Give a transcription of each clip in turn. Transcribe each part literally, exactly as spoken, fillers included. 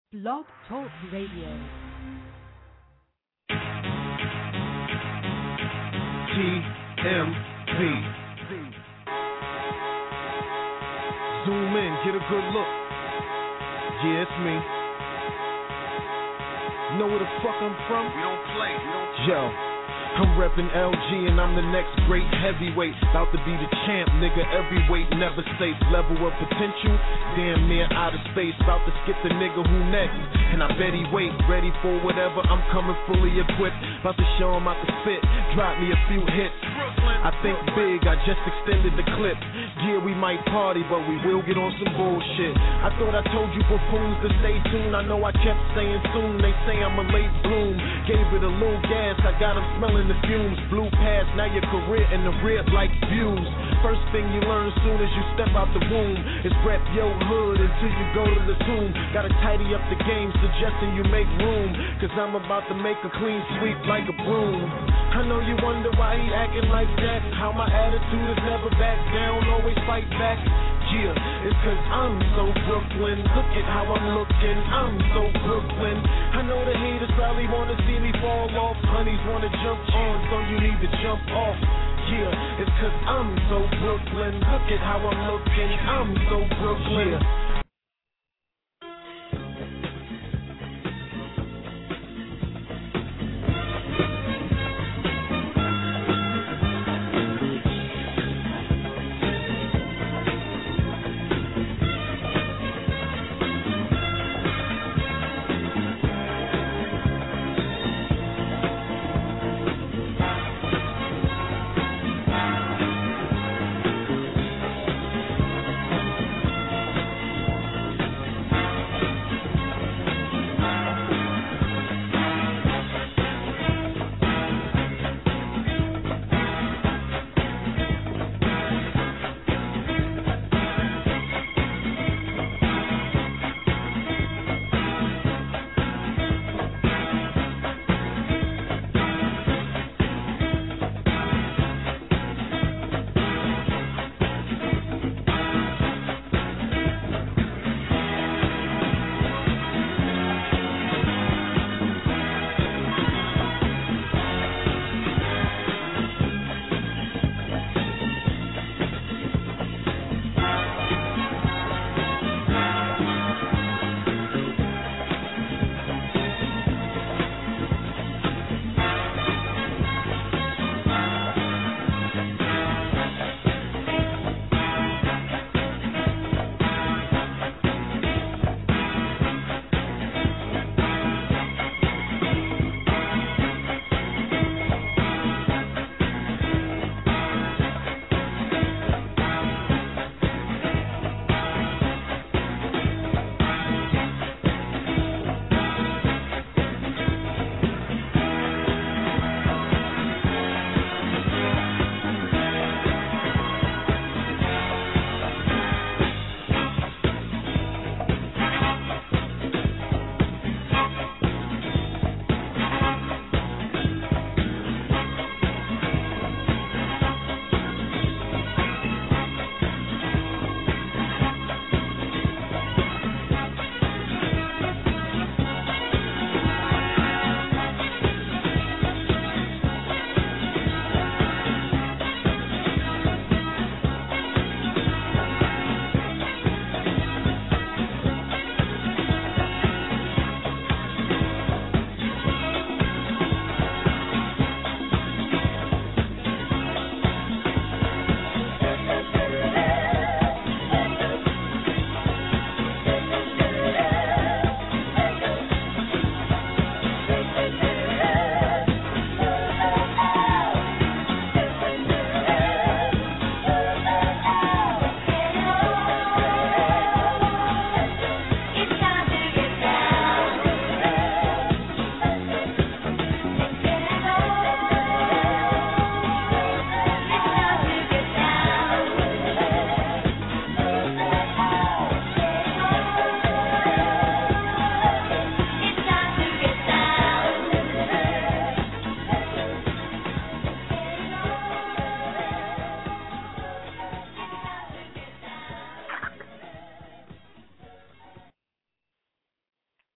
Blog Talk Radio. T M V. Zoom in, get a good look. Yeah, it's me. Know where the fuck I'm from? We don't play, we don't play. Yo, I'm reppin' L G and I'm the next great heavyweight. About to be the champ, nigga, every weight never safe. Level of potential, damn near out of space. About to skip the nigga who next, and I bet he wait. Ready for whatever, I'm coming fully equipped. About to show him out the spit, drop me a few hits. I think big, I just extended the clip. Yeah, we might party, but we will get on some bullshit. I thought I told you buffoons to stay tuned. I know I kept saying soon, they say I'm a late bloom. Gave it a little gas, I got them smelling the fumes. Blew past, now your career in the rib like views. First thing you learn soon as you step out the womb is rep your hood until you go to the tomb. Gotta tidy up the game, suggesting you make room, cause I'm about to make a clean sweep like a broom. I know you wonder why he acting like that. How my attitude is never back down, always fight back. Yeah, it's cause I'm so Brooklyn. Look at how I'm looking, I'm so Brooklyn. I know the haters probably wanna see me fall off. Honeys wanna jump on, so you need to jump off. Yeah, it's cause I'm so Brooklyn. Look at how I'm looking, I'm so Brooklyn. Yeah.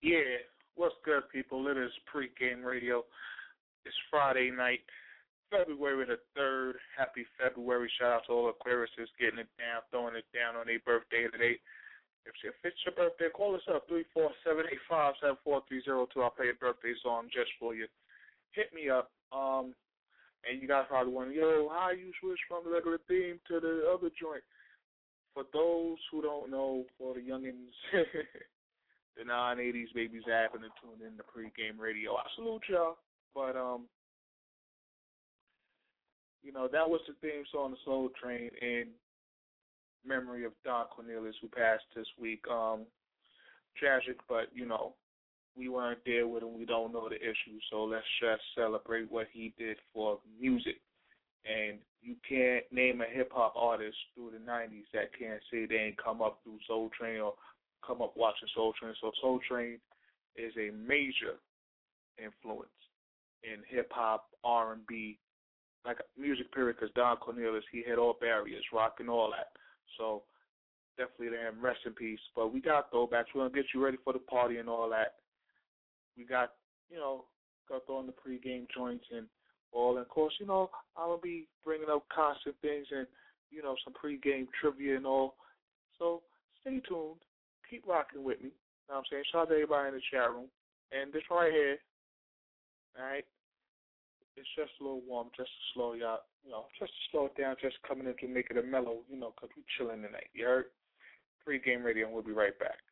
Yeah, what's good, people? It is Pregame Radio. It's Friday night, February the third. Happy February. Shout out to all Aquariuses getting it down, throwing it down on their birthday today. If, if it's your birthday, call us up, three four seven, eight five, seven four three zero two. I'll play a birthday song just for you. Hit me up. Um, and you guys probably wondering, yo, how you switch from the regular theme to the other joint? For those who don't know, for the youngins, the nine eighties babies happen to tune in to Pregame Radio. I salute y'all. But, um, you know, that was the theme song, The Soul Train, in memory of Don Cornelius, who passed this week. Um, tragic, but, you know, we weren't there with him. We don't know the issue. So let's just celebrate what he did for music. And you can't name a hip-hop artist through the nineties that can't say they ain't come up through Soul Train or come up watching Soul Train. So Soul Train is a major influence in hip-hop, R and B, like music period, because Don Cornelius, he hit all barriers, rock and all that. So definitely to him, rest in peace. But we got throwbacks. We're going to get you ready for the party and all that. We got, you know, got throwing the pregame joints and all. And, of course, you know, I'm going to be bringing up constant things and, you know, some pregame trivia and all. So stay tuned. Keep rocking with me. You know what I'm saying? Shout out to everybody in the chat room. And this right here, all right, it's just a little warm, just to slow y'all, you know, just to slow it down, just coming in to make it a mellow, you know, because we chilling tonight. You heard? Pregame Radio, and we'll be right back.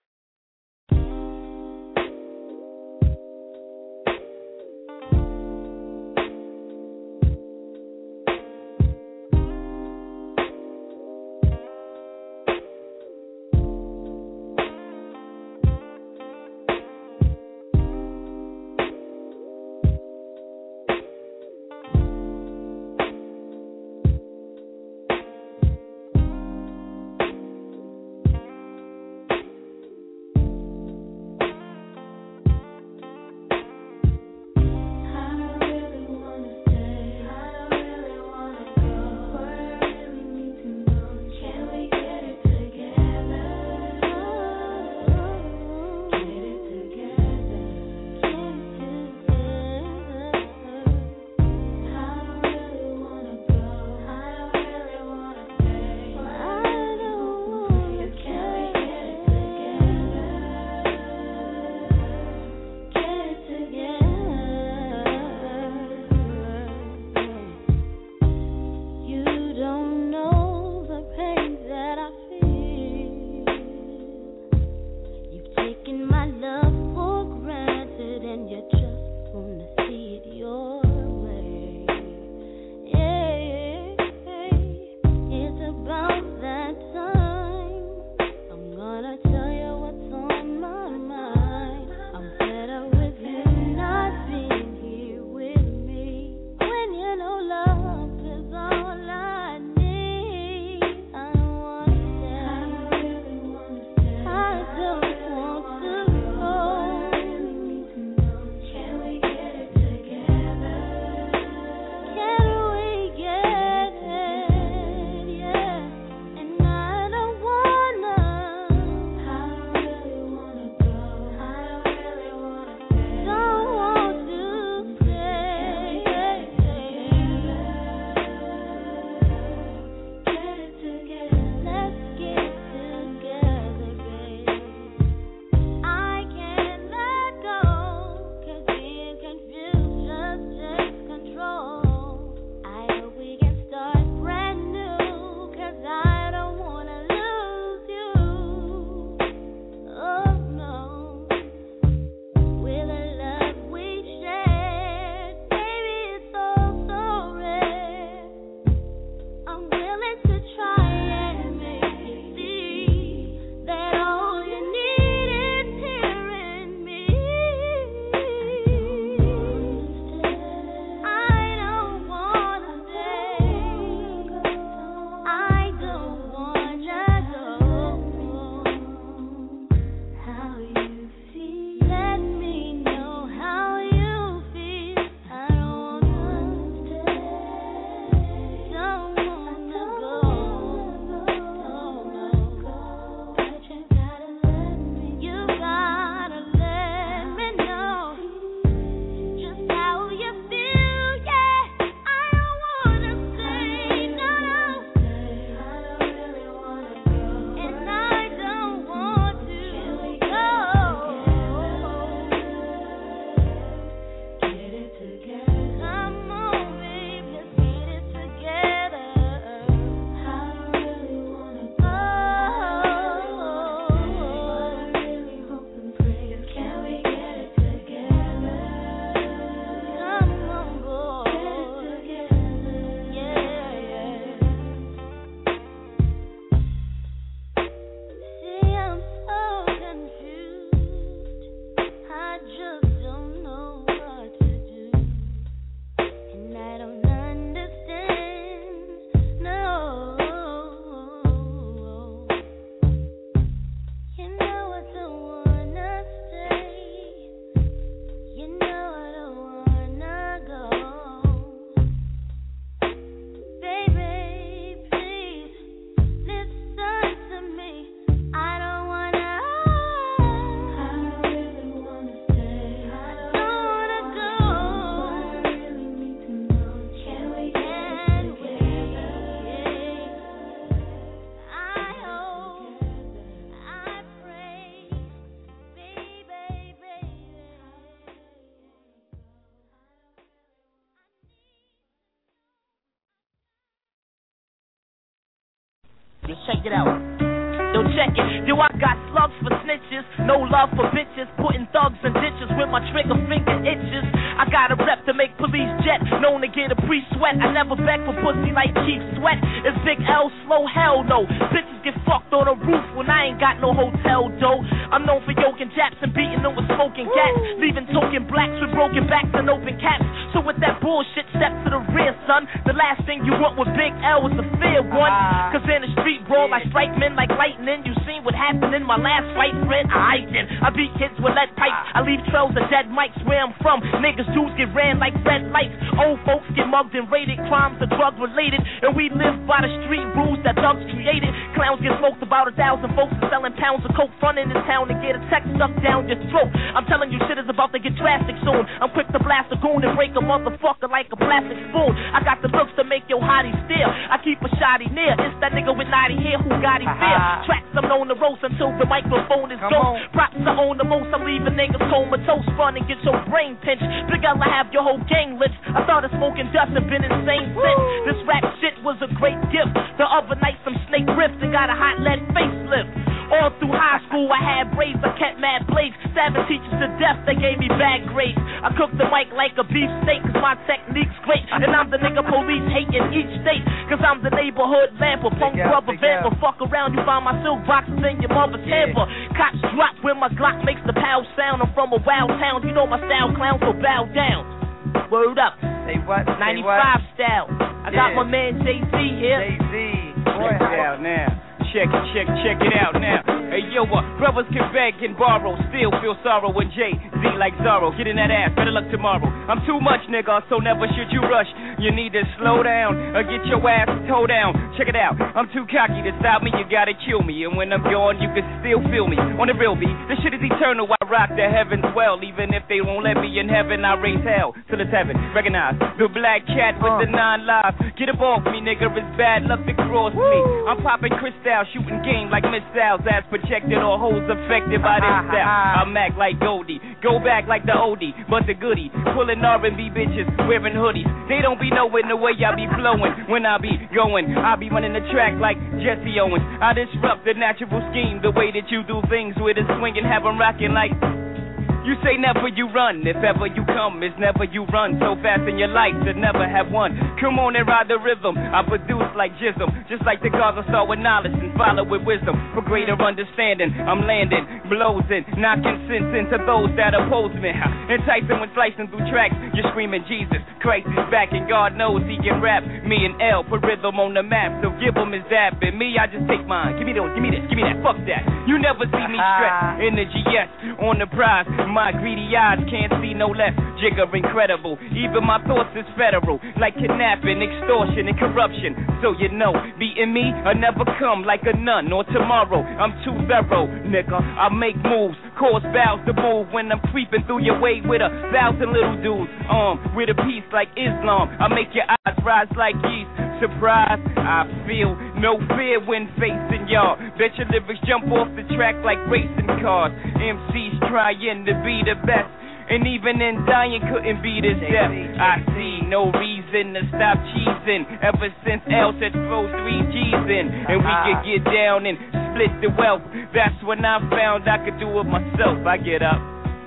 Let's check it out. Yo, check it. Yo, I got slugs for snitches, no love for bitches, putting thugs in ditches with my trigger finger itches. I got a rep to make police jet, known to get a pre-sweat. I never beg for pussy like Chief Sweat. It's Big L, slow, hell no. Bitches get fucked on the roof when I ain't got no hotel dough. I'm known for yoking japs and beating them with smoking cats, leaving token blacks with broken backs and open caps. So with that bullshit, step to the rear, son. The last thing you want with Big L is a fair one. Cause in the street brawl, I strike men like lightning. You seen what happened in my last fight, friend? I did. I beat kids with lead pipes. I leave trails of dead mics where I'm from. Niggas dudes get ran like red lights. Old folks get mugged and raided. Crimes are drug related, and we live by the street rules that thugs created. Clowns get smoked, about a thousand folks are selling pounds of coke, front in this town to get a text stuck down your throat. I'm telling you, shit is about to get drastic soon. I'm quick to blast a goon and break a motherfucker like a plastic spoon. I got the looks to make your hottie steal. I keep a shotty near. It's that nigga with naughty hair who got him fear. Tracks I'm known to roast until the microphone is gone. Props I own the most. I'm leaving niggas comatose. Run and get your brain pinched. Big L, I have your whole gang lynched. I started smoking dust and been insane since. This rap shit was a great gift. The other night some snake ripped and got a hot lead facelift. All through high school I had braids, I kept mad blades. Seven teachers to death, they gave me bad grades. I cooked the mic like a beef steak, cause my technique's great. And I'm the nigga police hate in each state, cause I'm the neighborhood lamper. Punk brother vamper, fuck around, you find my silk boxes in your mother's hamper. Cops drop when my Glock makes the pow sound. I'm from a wild town, you know my style, clown, so bow down. Word up. Say what? ninety-five Say what? style. I got yeah. my man Jay-Z here. Jay-Z. Boy, check it out now. Check it, check, check it out now. Hey, yo, uh, brothers can beg and borrow, still feel sorrow when Jay-Z like Zorro. Get in that ass, better luck tomorrow. I'm too much, nigga, so never should you rush. You need to slow down or get your ass toe down. Check it out, I'm too cocky to stop me, you gotta kill me. And when I'm gone, you can still feel me. On the real beat, this shit is eternal, I rock the heavens well. Even if they won't let me in heaven, I raise hell till it's heaven. Recognize the black cat with uh. the nine lives. Get up off me, nigga, it's bad luck to cross Woo. me. I'm popping crystal, shooting game like missiles. As projected or hoes affected by this style. I'm act like Goldie, go back like the oldie, but the goodie. Pulling R and B bitches, wearing hoodies. They don't be knowing the way I be flowing. When I be going, I be running the track like Jesse Owens. I disrupt the natural scheme, the way that you do things with a swing and have them rocking like... You say never you run, if ever you come, it's never you run. So fast in your life to never have one. Come on and ride the rhythm, I produce like Jism. Just like the gods, I start with knowledge and follow with wisdom. For greater understanding, I'm landing, blows in, knocking sense into those that oppose me. Enticing when slicing through tracks, you're screaming Jesus Christ is back and God knows he can rap. Me and L put rhythm on the map, so give him his dap. And me, I just take mine, give me those, give me this, give me that, fuck that. You never see me stress, energy yes, on the prize. My greedy eyes can't see no less. Jigger incredible. Even my thoughts is federal. Like kidnapping, extortion, and corruption. So you know, beating me, I never come like a nun or tomorrow. I'm too thorough, nigga. I make moves, cause bows to move when I'm creeping through your way with a thousand little dudes. Um, with a piece like Islam. I make your eyes rise like yeast. Surprise, I feel no fear when facing y'all. Bet your lyrics jump off the track like racing cars. M Cs trying to be the best, and even in dying couldn't be this death. I see no reason to stop cheesing ever since L said throw three G's in, and we could get down and split the wealth. That's when I found I could do it myself. I get up.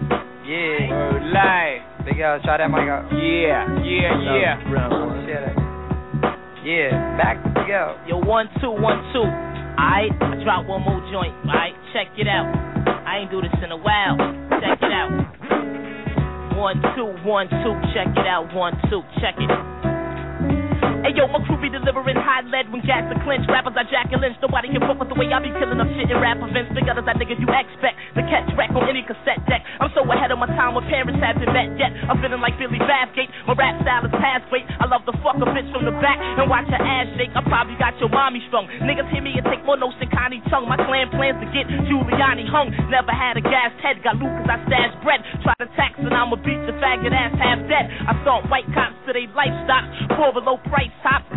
Yeah. Word life. Big L, try that mic out. Yeah, yeah, yeah. Yeah. Yeah, back to Big L. Yo, one, two, one, two. Alright, I drop one more joint. Alright, check it out. I ain't do this in a while. Check it out. One, two, one, two. Check it out. One, two. Check it. Hey yo, my crew be delivering high lead when gas are clinched. Rappers are Jack and Lynch, nobody can fuck with the way I be killing up shit in rap events. Big others that niggas you expect to catch wreck on any cassette deck. I'm so ahead of my time, my parents haven't met yet. I'm feeling like Billy Bathgate, my rap style is past weight. I love to fuck a bitch from the back and watch her ass shake. I probably got your mommy strung. Niggas hear me and take more notes than Connie Chung. My clan plans to get Giuliani hung. Never had a gassed head, got loot cause I stash bread. Try to tax and I'ma beat the faggot ass half dead. I start white cops to they life stops for a low price tops.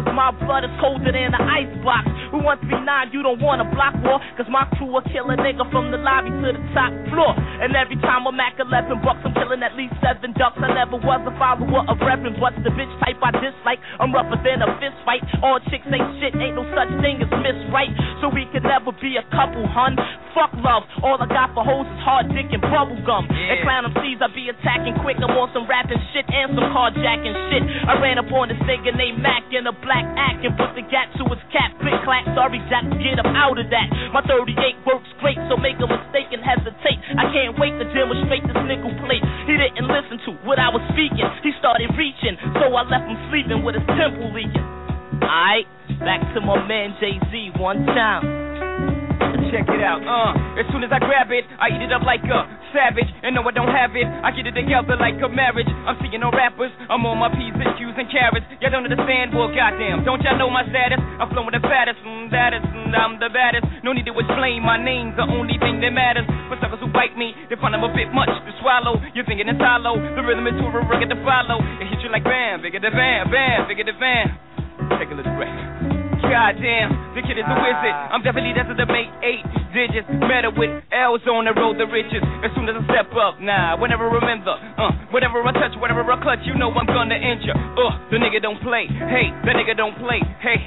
My blood is colder than an ice box. Who wants to be nine? You don't want a block war. Cause my crew will kill a nigga from the lobby to the top floor. And every time I'm Mac eleven bucks, I'm killing at least seven ducks. I never was a follower of Reverend, but the bitch type I dislike. I'm rougher than a fist fight. All chicks ain't shit, ain't no such thing as miss right. So we can never be a couple, hun. Fuck love, all I got for hoes is hard dick and bubble gum. Yeah. And clown M Cs, I be attacking quick. I'm on some rapping shit and some carjacking shit. I ran up on this nigga named Mac in a black act and put the gap to his cap. Click clack, sorry Jack, get him out of that. My thirty-eight works great, so make a mistake and hesitate. I can't wait to demonstrate this nickel plate. He didn't listen to what I was speaking. He started reaching, so I left him sleeping with his temple leaking. Alright, back to my man Jay-Z one time. Check it out, uh as soon as I grab it, I eat it up like a savage. And no, I don't have it, I get it together like a marriage. I'm seeing no rappers, I'm on my P's and Q's and carrots. Y'all don't understand, well goddamn, don't y'all know my status? I'm flowing the fattest, mm, that is, mm, I'm the baddest. No need to explain, my name's the only thing that matters. For suckers who bite me, they find I'm a bit much to swallow. You're thinking it's hollow, the rhythm is too rugged to follow. It hits you like bam, bigger the van, bam, bigger the van. Take a little breath. Goddamn, the kid is a wizard. I'm definitely destined to make eight digits. Better with L's on the road to riches. As soon as I step up, nah, whenever I remember, uh, whatever I touch, whatever I clutch, you know I'm gonna injure. Uh, the nigga don't play. Hey, the nigga don't play. Hey,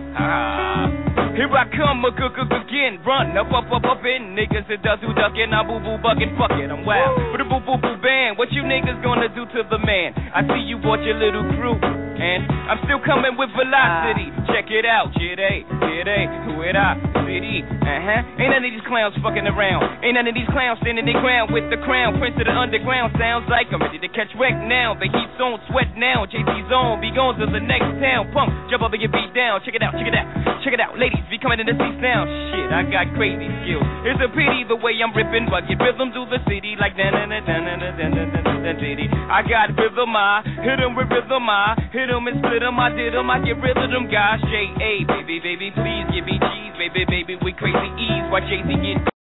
ah. Here I come, a good good again. Run up, up, up, up in niggas. It does who duckin', I boo boo buckin', fuck it, I'm wild. With a boo boo boo band, what you niggas gonna do to the man? I see you bought your little crew, and I'm still coming with velocity. Check it out, J-Day, J-Day, who it I, city, uh-huh. Ain't none of these clowns fucking around. Ain't none of these clowns standing their ground with the crown. Prince of the underground, sounds like I'm ready to catch wreck now. The heat's on, sweat now, J-T's on, be gone to the next town. Punk, jump up and get beat down. Check it out, check it out, check it out, ladies. Be coming in the seats now. Shit, I got crazy skills. It's a pity the way I'm ripping, but get rhythm through the city like da da da da da da da da da. I got rhythm, I hit 'em with rhythm, I hit 'em and split 'em, I did 'em, I get rid of them guys. J A, baby, baby, please give me cheese, baby, baby, with crazy ease. Watch Jay-Z get.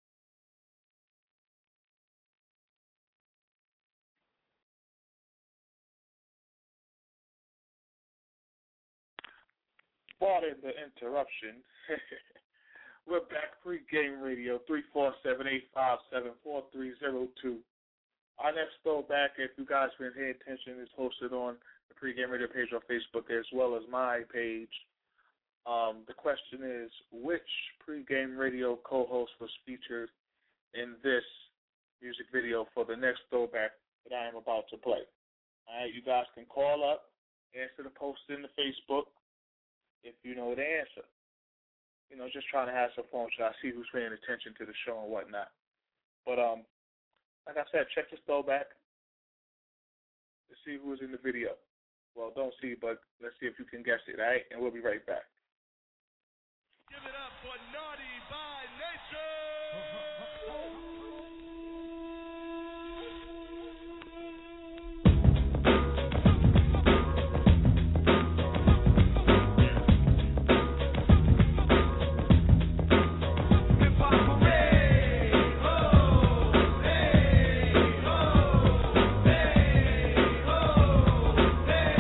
Pardon the interruption. We're back, Pre-Game Radio, three four seven, eight five seven, four three zero two. Our next throwback, if you guys been paying attention, is hosted on the Pre-Game Radio page on Facebook as well as my page. Um, the question is, which Pre-Game Radio co-host was featured in this music video for the next throwback that I am about to play? All right, you guys can call up, answer the post in the Facebook if you know the answer. You know, just trying to have some fun. So I see who's paying attention to the show and whatnot. But um, like I said, check this throwback to see who was in the video. Well, don't see, but let's see if you can guess it, all right? And we'll be right back. Give it up for Naughty by Nature!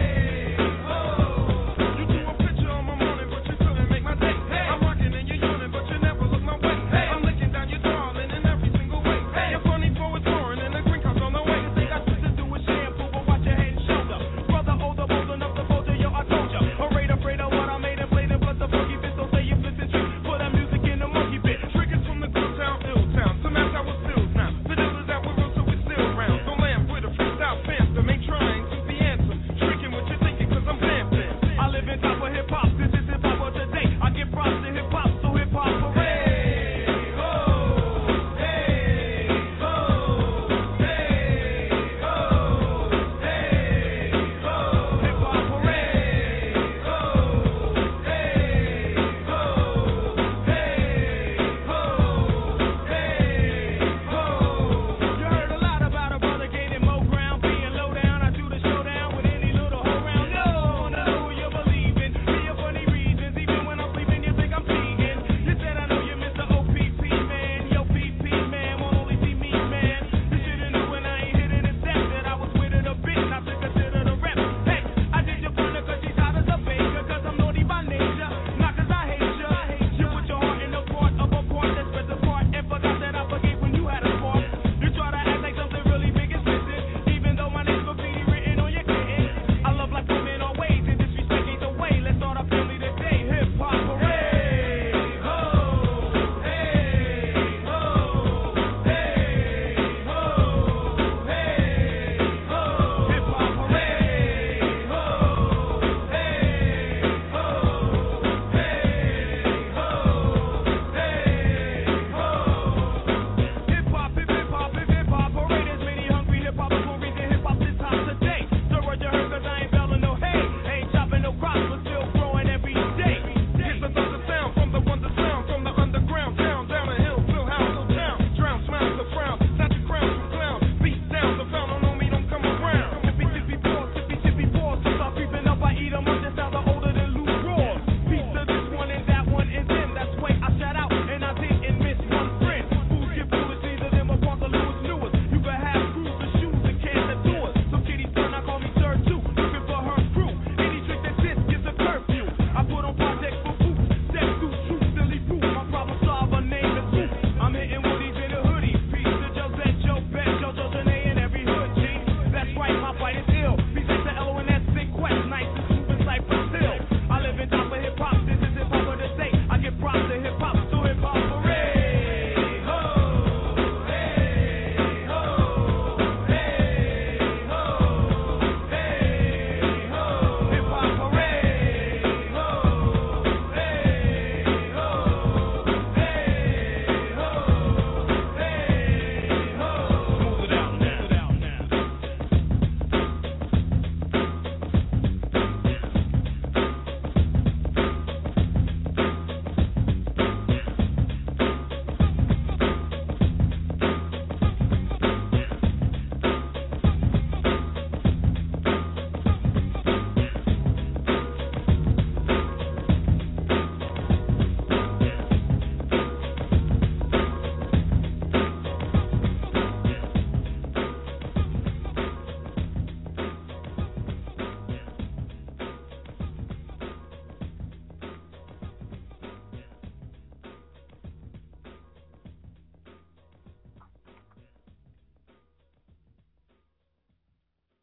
You drew a picture on my morning, but you couldn't make my day. I'm rocking and you're yawning.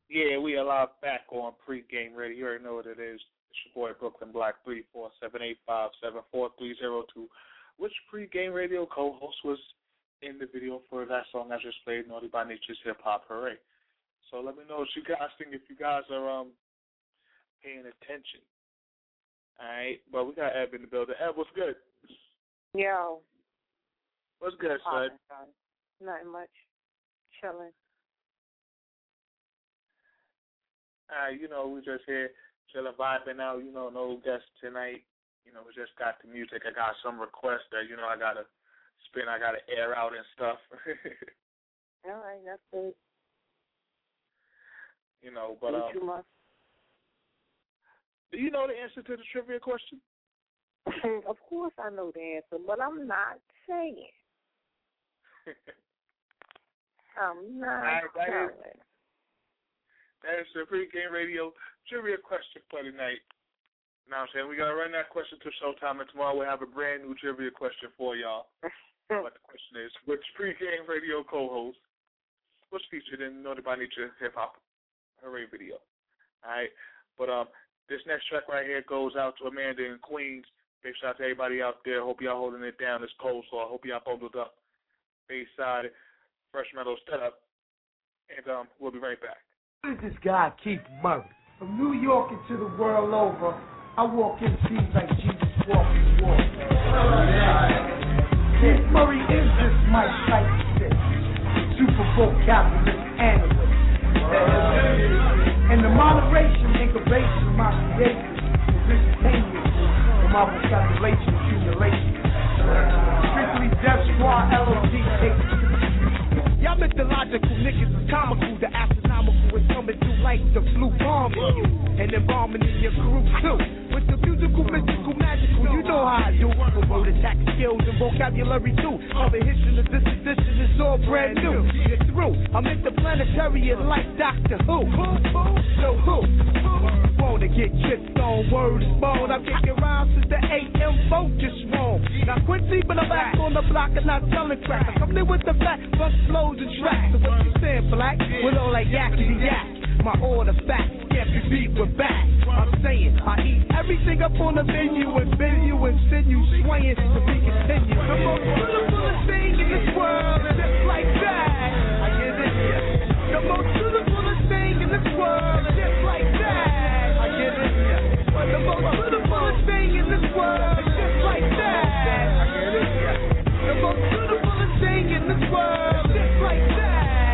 Yeah, we are live back on Pre-Game Radio. You already know what it is. It's your boy Brooklyn Black, three four seven eight five seven four three zero two. Which Pre-Game Radio co-host was in the video for that song I just played, Naughty by Nature's Hip Hop Hooray? So let me know what you guys think, if you guys are um paying attention. All right, well, we got Eb in the building. Eb, what's good? Yo. What's good, son? Nothing much. Chilling. Uh, you know, we just here chilling, vibing out. You know, no guests tonight. You know, we just got the music. I got some requests that, you know, I got to spin, I got to air out and stuff. All right, that's good. You know, but um, too much. Do you know the answer to the trivia question? Of course I know the answer, but I'm not saying. I'm not right, that telling. Is, that is the Pre-Game Radio trivia question for tonight. You know what I'm saying? We got to run that question to Showtime, and tomorrow we'll have a brand new trivia question for y'all. But the question is, which Pre-Game Radio co-host was featured in Naughty by Nature Hip Hop Hooray video? All right? But um, this next track right here goes out to Amanda in Queens. Big shout out to everybody out there. Hope y'all holding it down. It's cold, so I hope y'all bundled up. Bayside, Fresh Meadows, set up. And um, we'll be right back. This is this guy, Keith Murray. From New York into the world over, I walk in scenes like Jesus walking walk. Keith Murray is this Mike Tyson, super vocabulary analyst. And the moderation, incubation of my creation is instantaneous for my vocabulation accumulation. Strictly Death Squad, L O D, y'all mythological niggas is comical. The astronomical is coming through like the flu bomb in you, and embalming in your group too. With the musical, mystical, magical, you know how I do. With word attack skills and vocabulary too. All the history of this edition is all brand new. Get through. I'm interplanetary and like Doctor Who. So who? Wanna get tripped on word is bone. I'm kicking around since the A M focus wrong. Now Quincy, but I'm back on the block and not selling crack. I'm coming in with the fact, bust flows and tracks. So what you saying, black? With all that yakety yak. My order facts can't be beat with back. I'm saying I eat everything up on the menu and bend you and send you swaying to be continued. The most beautiful thing in this world is just like that. I get it, yeah. The most beautiful thing in this world is just like that. I get it, yeah. The most beautiful thing in this world is just like that. I get it, yeah. The most beautiful thing in this world is just like that.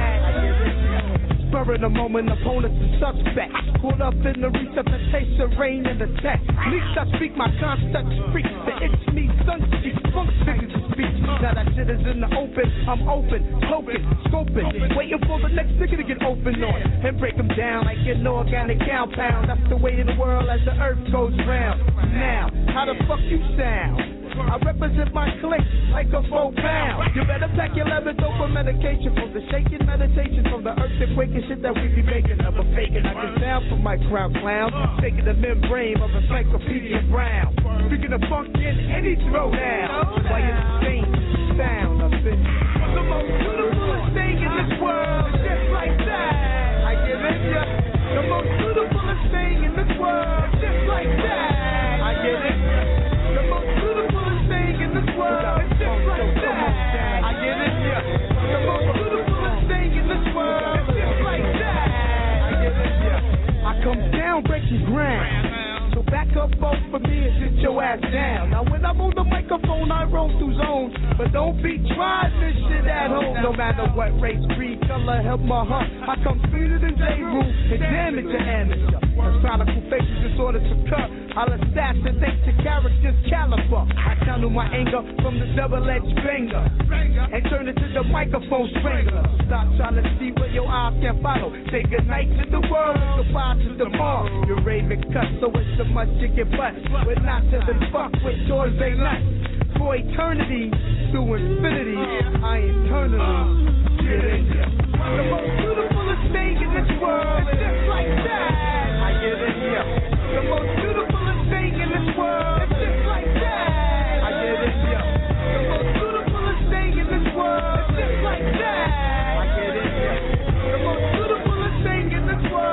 Spur in the moment, opponents and suspects. Caught up in the resuscitation, rain and the text. Least I speak my concept freak. The itch me, sun cheek, funk figures of speech. Now that shit is in the open, I'm open, poking, scoping, waiting for the next nigga to get open on and break them down like an organic compound. That's the way of the world as the earth goes round. Now, how the fuck you sound? I represent my clique like a four pound. You better pack your leather dope medication from the shaking meditation from the earthquake and shit that we be making. Never faking. I can sound from my crowd clown, taking the membrane of Encyclopedia Brown. Speaking of funk in any throwdown, why it's the same sound of it. The most beautiful thing in this world is just like that. I give it ya. The most beautiful thing in this world is just like that. I give it ya. The most beautiful thing in this world is just like that. I get it, yeah. The most beautiful thing in this world is just like that. I get it, yeah. I come down breaking ground. So back up both for me and sit your ass down. Now when I'm on the microphone, I roam through zones. But don't be trying this shit at home. No matter what race, creed, color, help my heart. I come sweeter than J-Roo and damage your amateur. Personical faces disorder to cut. I'll assassinate your character's caliber. I channel my anger from the double-edged finger and turn it to the microphone strangler. Stop trying to see where your eyes can follow. Say goodnight to the world and goodbye to the mall. You're Raven cut, so it's so much you can bust. We're not to the fuck with toys they like. For eternity, through infinity, I eternally get in ya. The most beautiful thing in this world is just like that. I get in ya. The most beautiful thing in this world is just like that. I get in ya. The most beautiful thing in this world is just like that. I get in ya. The most beautiful thing in this world.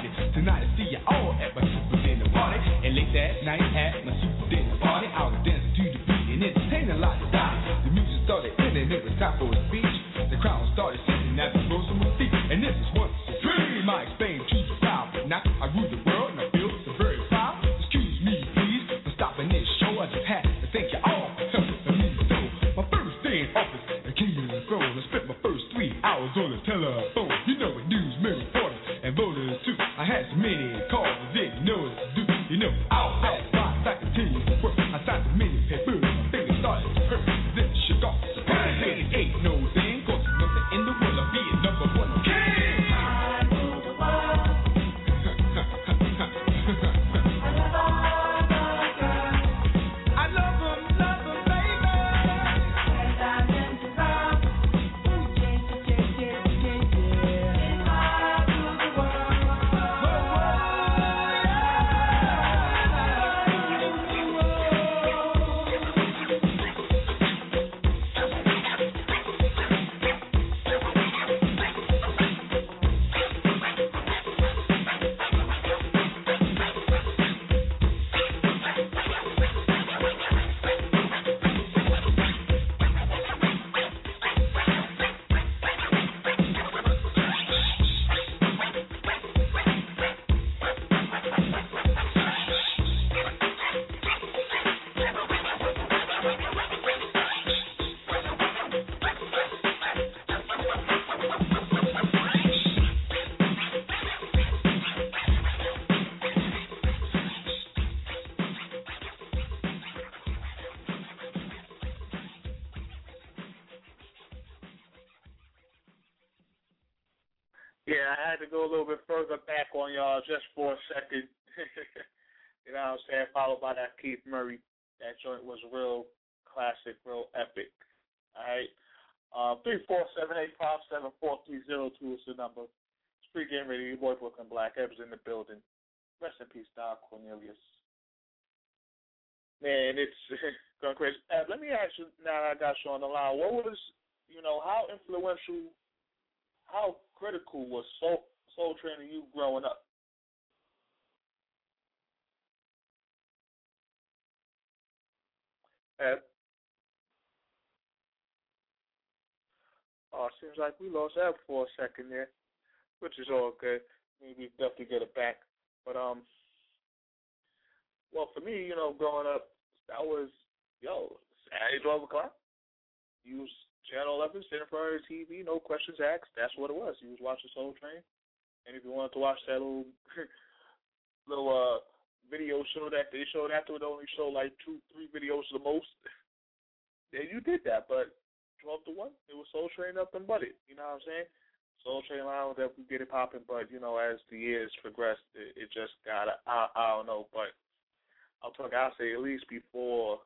party. Tonight I see you all at my super dinner party. And late that night at my super dinner party, I was dancing to the beat and entertaining a lot of die. The music started in and it was time for a speech. The crowd started sitting at the floor on my feet. And this is once a dream I explained to the crowd. But now I rule the world and I feel so very proud. Excuse me please for stopping this show. I just had to thank you all for helping me so. My first day in office, I came to the throne. I spent my first three hours on the telephone. You know what news, reporters and voters too. I had so many calls I didn't know what to do. You know, I'll pass by, I continue to work. I signed so many papers, my fingers started to hurt. Then it shook off. So it ain't no thing, cause nothing in the world of being number one. Okay. I rule the world. I love them, love them, baby. And I'm in the round. Ooh, yeah, yeah, yeah, yeah, yeah. I rule the world. Yeah, I had to go a little bit further back on y'all just for a second. You know what I'm saying? Followed by that Keith Murray. That joint was real classic, real epic. All right. Uh, three four seven eight five seven four three zero two is the number. It's Pregame Radio. Your boy Brooklyn Black. Evans in the building. Rest in peace, Don Cornelius. Man, it's going crazy. Uh, let me ask you, now that I got you on the line, what was, you know, how influential, how critical was Soul, Soul Train to you growing up? Ed? Oh, seems like we lost Ed for a second there, which is all good. Maybe definitely get it back. But, um, well, for me, you know, growing up, that was, yo, Saturday, twelve o'clock. You was Channel eleven, sitting in front of the T V, no questions asked. That's what it was. You was watching Soul Train. And if you wanted to watch that little little uh, video show that they showed after, it only showed like two, three videos the most, then you did that. But twelve to one, it was Soul Train up and butted. You know what I'm saying? Soul Train Line will definitely get it popping, but, you know, as the years progressed, it, it just got, I, I don't know, but I'll talk, I'll say at least before,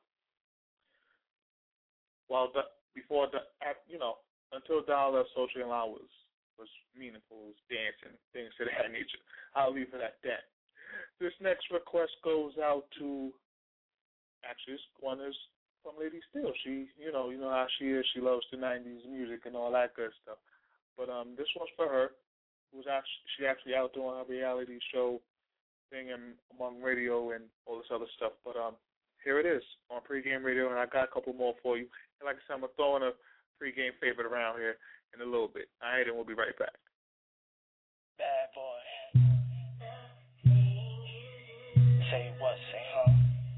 well, the, before, the, you know, until Don left, Soul Train Line was, was meaningful, was dancing, things of that nature. I'll leave it at that. This next request goes out to, actually, this one is from Lady Steele. She, you know, you know how she is. She loves the nineties music and all that good stuff. But um, this one's for her. Who's actually, she actually out doing her reality show thing and among radio and all this other stuff. But um, here it is on Pregame Radio, and I got a couple more for you. And like I said, I'm going to throw in a pregame favorite around here in a little bit. All right, and we'll be right back. Bad boy. Say what, say huh?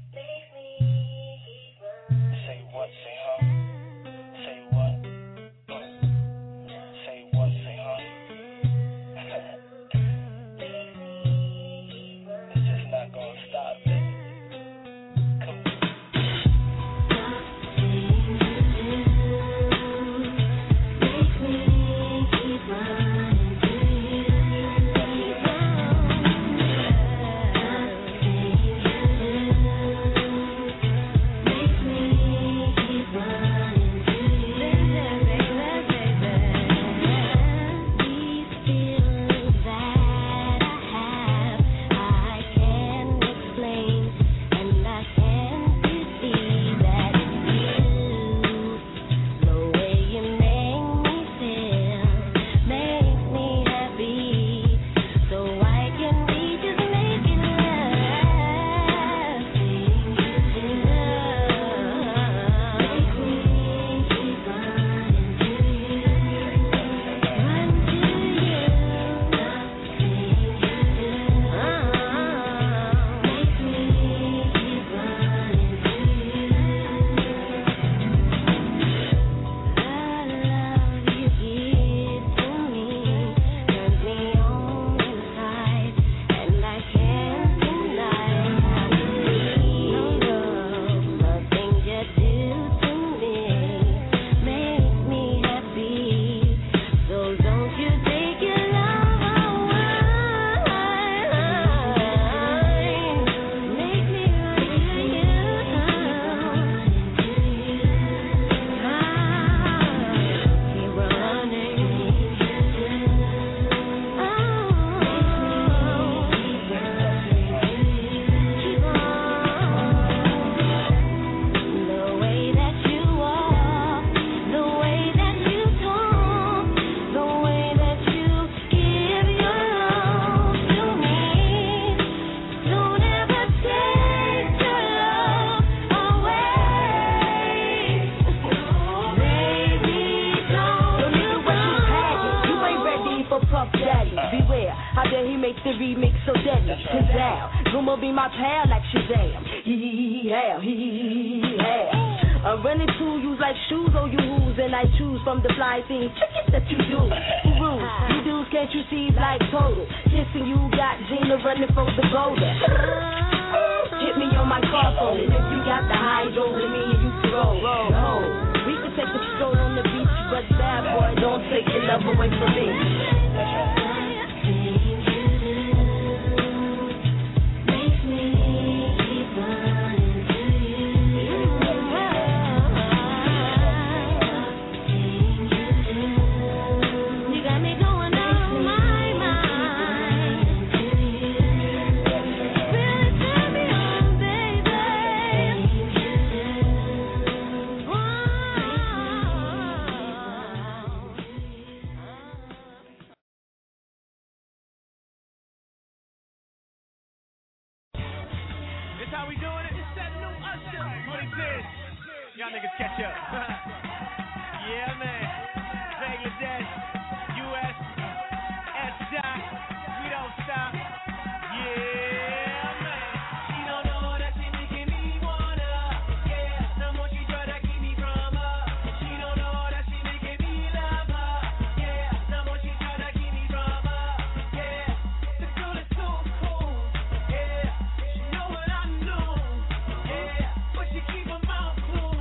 Say what, say huh? Say what? Say what, say huh? It's just not gonna stop, baby. Come on. Make me keep running to you. the remix so deadly. Pizzazz, Zuma be my pal like Shazam. Hee hee hee hee hee hee hee hee. I'm running to you like shoes, oh you who's, and I choose from the fly things that you do. Rude, you dudes, can't you see like total? Kissing you got Gina running for the boulder. Hit me on my car phone, and if you got the hydro with me and you can roll. No, we can take a stroll on the beach, but bad boy, don't take your love away from me. Y'all niggas catch up. Yeah, man. Bangladesh, U S, S-Dot, we don't stop. Yeah, man. She don't know that she making me wanna. Yeah, no more she try to keep me from her. She don't know that she making me love her. Yeah, no more she try to keep me from her. Yeah, the girl is so cool. Yeah, she know what I know. Yeah, but she keep her mouth closed.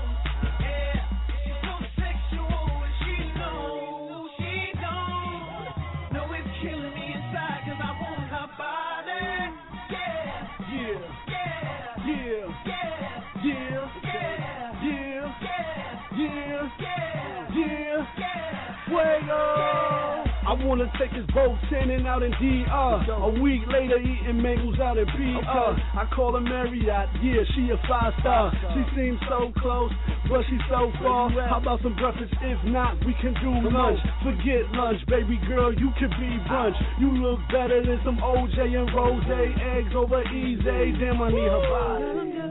I wanna take this boat tanning out in D R. A week later eating mangoes out in P R. I call her Marriott, yeah, she a five star. She seems so close, but she's so far. How about some breakfast? If not, we can do lunch. Forget lunch, baby girl, you can be brunch. You look better than some O J and Rose. Eggs over easy, damn I need her body.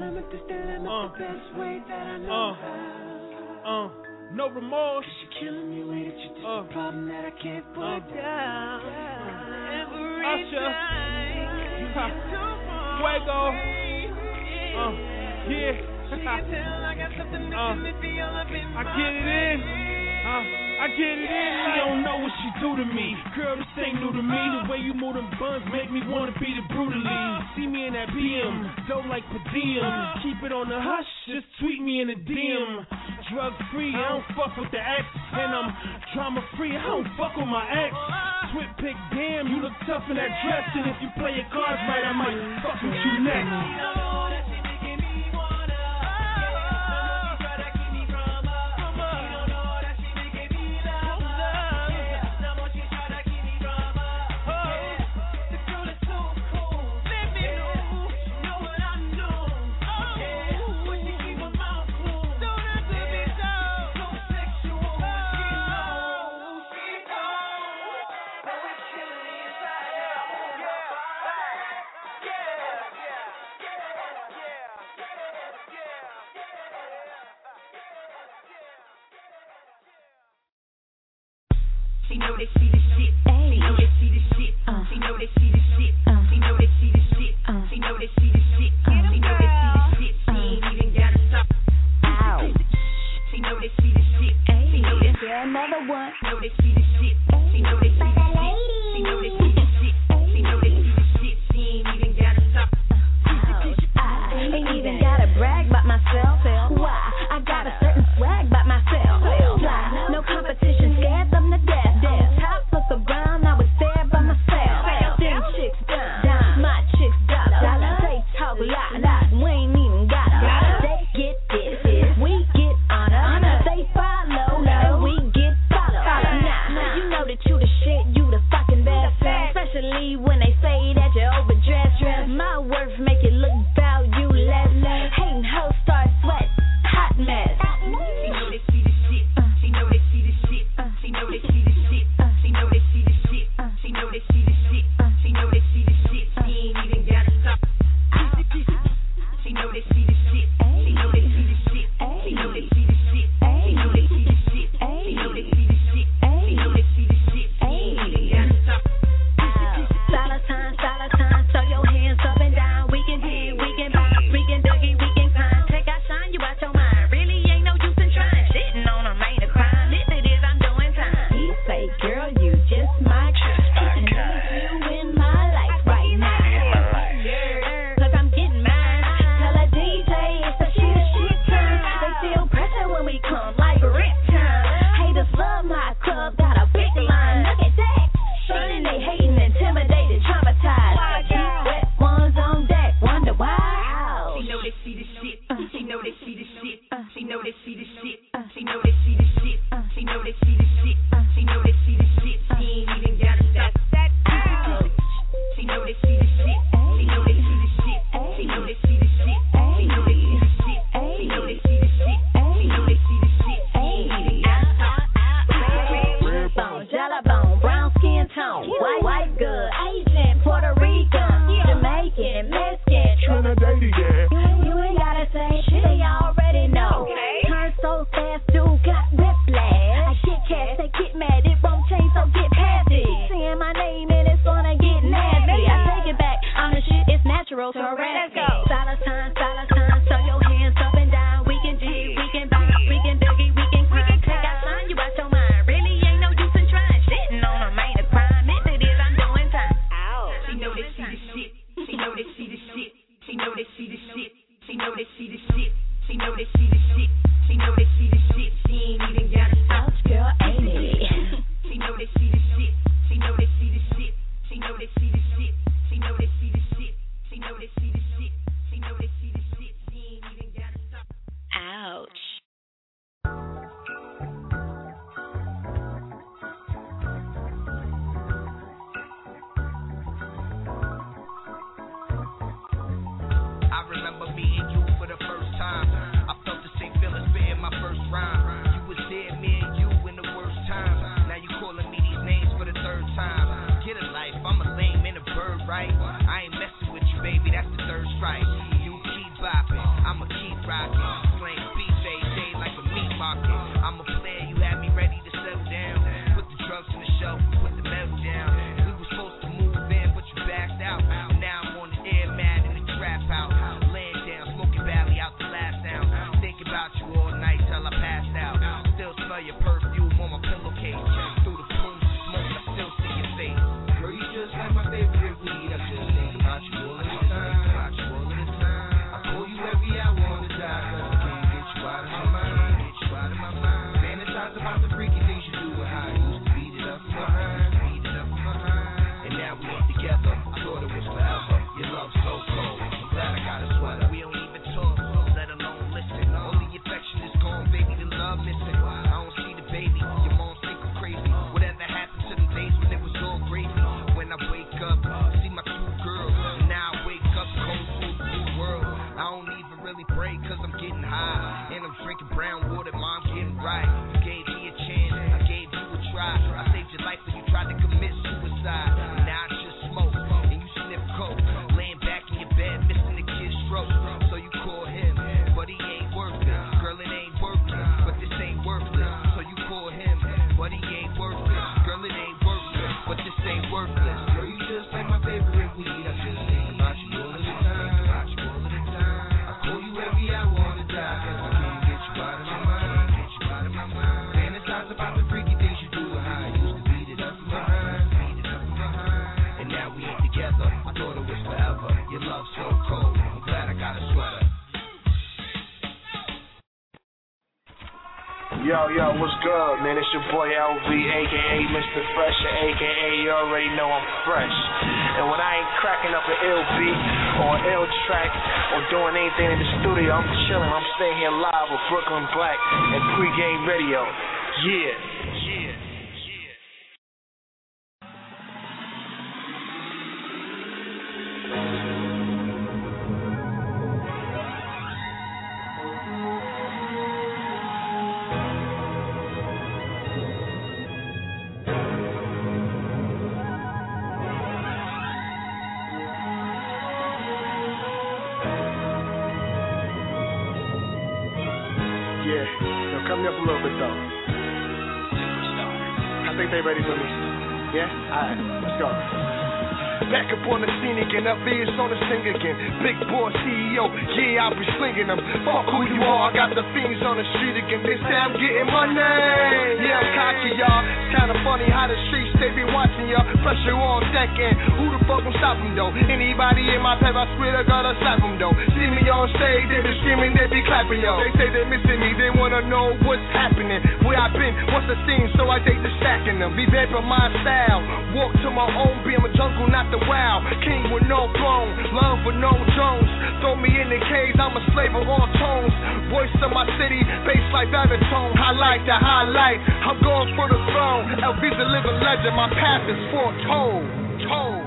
Uh, uh, uh. No remorse. You're killing me with it. You're just uh, a problem that I can't put uh, down. Every Usher. Time. Fuego. Uh, yeah. uh, I get it in. Uh, I get it in. She don't know what she do to me. Girl, this ain't new to me. The way you move them buns make me wanna beat it brutally. See me in that B M, dope like per diem. Keep it on the hush, just tweet me in the D M. Drug free, I don't fuck with the ex. And I'm drama free, I don't fuck with my ex. Twit pick, damn, you look tough in that dress. And if you play your cards right, I might fuck with you next. She know they see the shit. She know they see the shit. She know they see the shit. She know they see the shit. She know they see the shit. She know they see the shit. She ain't even gotta stop. Ow. She know they see the shit. She know they see another one. She know they see the shit. She know they see the shit. She know they see the shit. She know they see the shit. She ain't even gotta stop. I ain't even gotta brag about myself. Why? I got a certain swag about myself. Fly, no competition, scared them to death. Top of the brown, I was there by myself. Them chicks down, my chicks dollar. They talk lot, we ain't even got a. They get this, we get honor. They follow, and we get followed. Nah, you know that you the shit, you the fucking best. Especially when they say that you're overdressed. My worth make it look valueless. Hating hoes start sweat, hot mess. She know they see the shit. She know they see the shit. She know they see the shit. She know they see the shit. She know they see the shit. She know they see the shit. She ain't even gotta stop. She know they see the shit. She know they see the shit. She know they see the shit. She know they see the shit. She know they see the shit. She know they see the shit. She ain't even gotta stop. Dollar sign, dollar Mexican, Mexican, Trinidadian. You, you ain't gotta say shit, they already know. Okay. Turn so fast, dude, got whiplash. I get cash, they get mad, it won't change, so get past it. Saying my name and it's gonna get nasty. I take it back, on the shit, it's natural, so let's go. Dollar sign, dollar sign, throw your hands up and down. We can G, we can buy, we can boogie, we can grind. Take out sign, you out your mind. Really ain't no use in trying. Shitting on them ain't a crime. If it is, I'm doing time. Ow. She know that she the shit. She know that she the shit. She know that she the shit. She know that she the shit. She know that she the shit. She know that she the shit. She ain't even gotta stop. Girl, ain't it? She know that she the shit. She know that she the shit. She know that she the shit. She know that she the shit. She know that she the shit. She know that she the shit. She ain't even gotta stop. Ouch. I remember meeting you for the first time. I felt the same feeling spitting my first rhyme. You was there, me and you in the worst times. Now you calling me these names for the third time. Get a life, I'm a lame and a bird, right? I ain't messing with you, baby, that's the third strike. You keep bopping, I'ma keep rocking. Slang beats every day like a meat market. I'm a player, you had me ready to settle down. Put the drugs on the shelf, put the metal down. We was supposed to move in, but you backed out. Now I'm on the air, mad in the trap house. Laying down, smoking valley out the last down. Thinking about you all night till I passed out. Still smell your perfume on my pillowcase. Through the plumes of smoke, I still see your face. Girl, you just like my favorite weed. I just think about you all the time. About you all the time. I call you every hour on the dot, cause I can't get you out of my mind. Get you out of my mind. Fantasize about the freaky things you do and how I used to beat it up from behind. Beat it up from behind. And now we ain't together. I thought it was forever. Your love's so cold. I'm glad I got a sweater. We don't even talk, let alone listen. All the affection is gone, baby, the love missing. I don't see the baby, your mom think I'm crazy. Whatever happened to the days when it was all gravy? When I wake up, see my two girls. And now I wake up cold to a new world. I don't even really pray cause I'm getting high. And I'm drinking brown water, mom getting right. You gave me a chance, I gave you a try. I saved your life when you tried to commit suicide. And now I just smoke, and you sniff coke. Laying back in your bed, missing the kid's stroke. So you call him, but he ain't worth it. Girl, it ain't working, but this ain't worthless. So you call him, but he ain't worth it. Girl, it ain't worthless, but this ain't worthless. Girl, you just like my favorite weed. I just think about you all the time. About you all the time. I call you every hour on the dot, cause I can't get you out of my mind. Get you out of my mind. Fantasize about the freaky things you do and how I used to beat it up from behind. Beat it up from behind. And now we ain't together. I thought it was forever. Your love's so cold. I'm glad I got a sweater. Yo, yo, what's good, man? It's your boy L V, a k a. Mister Fresher, a k a. You already know I'm fresh. And when I ain't cracking up an ill beat or an ill track or doing anything in the studio, I'm chilling. I'm staying here live with Brooklyn Black and Pregame Radio. Yeah, yeah. Yeah, yo, come up a little bit though. I think they ready for me. Yeah? Alright, let's go. Back up on the scene again, L V is on the sing again. Big boy C E O, yeah, I'll be slinging them. Fuck who you are, I got the fiends on the street again. They say I'm getting money. Yeah, I'm cocky, y'all. It's kinda funny how the streets, they be watching y'all. Pressure on deck, and who the fuck gon' stop them though? Anybody in my type, I swear to God, I'll slap them though. See me on stage, they be screaming, they be clapping, yo. They say they missing me, they wanna know what's happening. Where I been, what's the scene, so I take the stacking them. Be vamping my style, walk to my own, be in my jungle, not the wow. King with no throne, love with no Jones. Throw me in the cage, I'm a slave of all tones. Voice of my city, bass like baritone. Highlight the highlight, I'm going for the throne. L V's a living legend, my path is foretold. Told.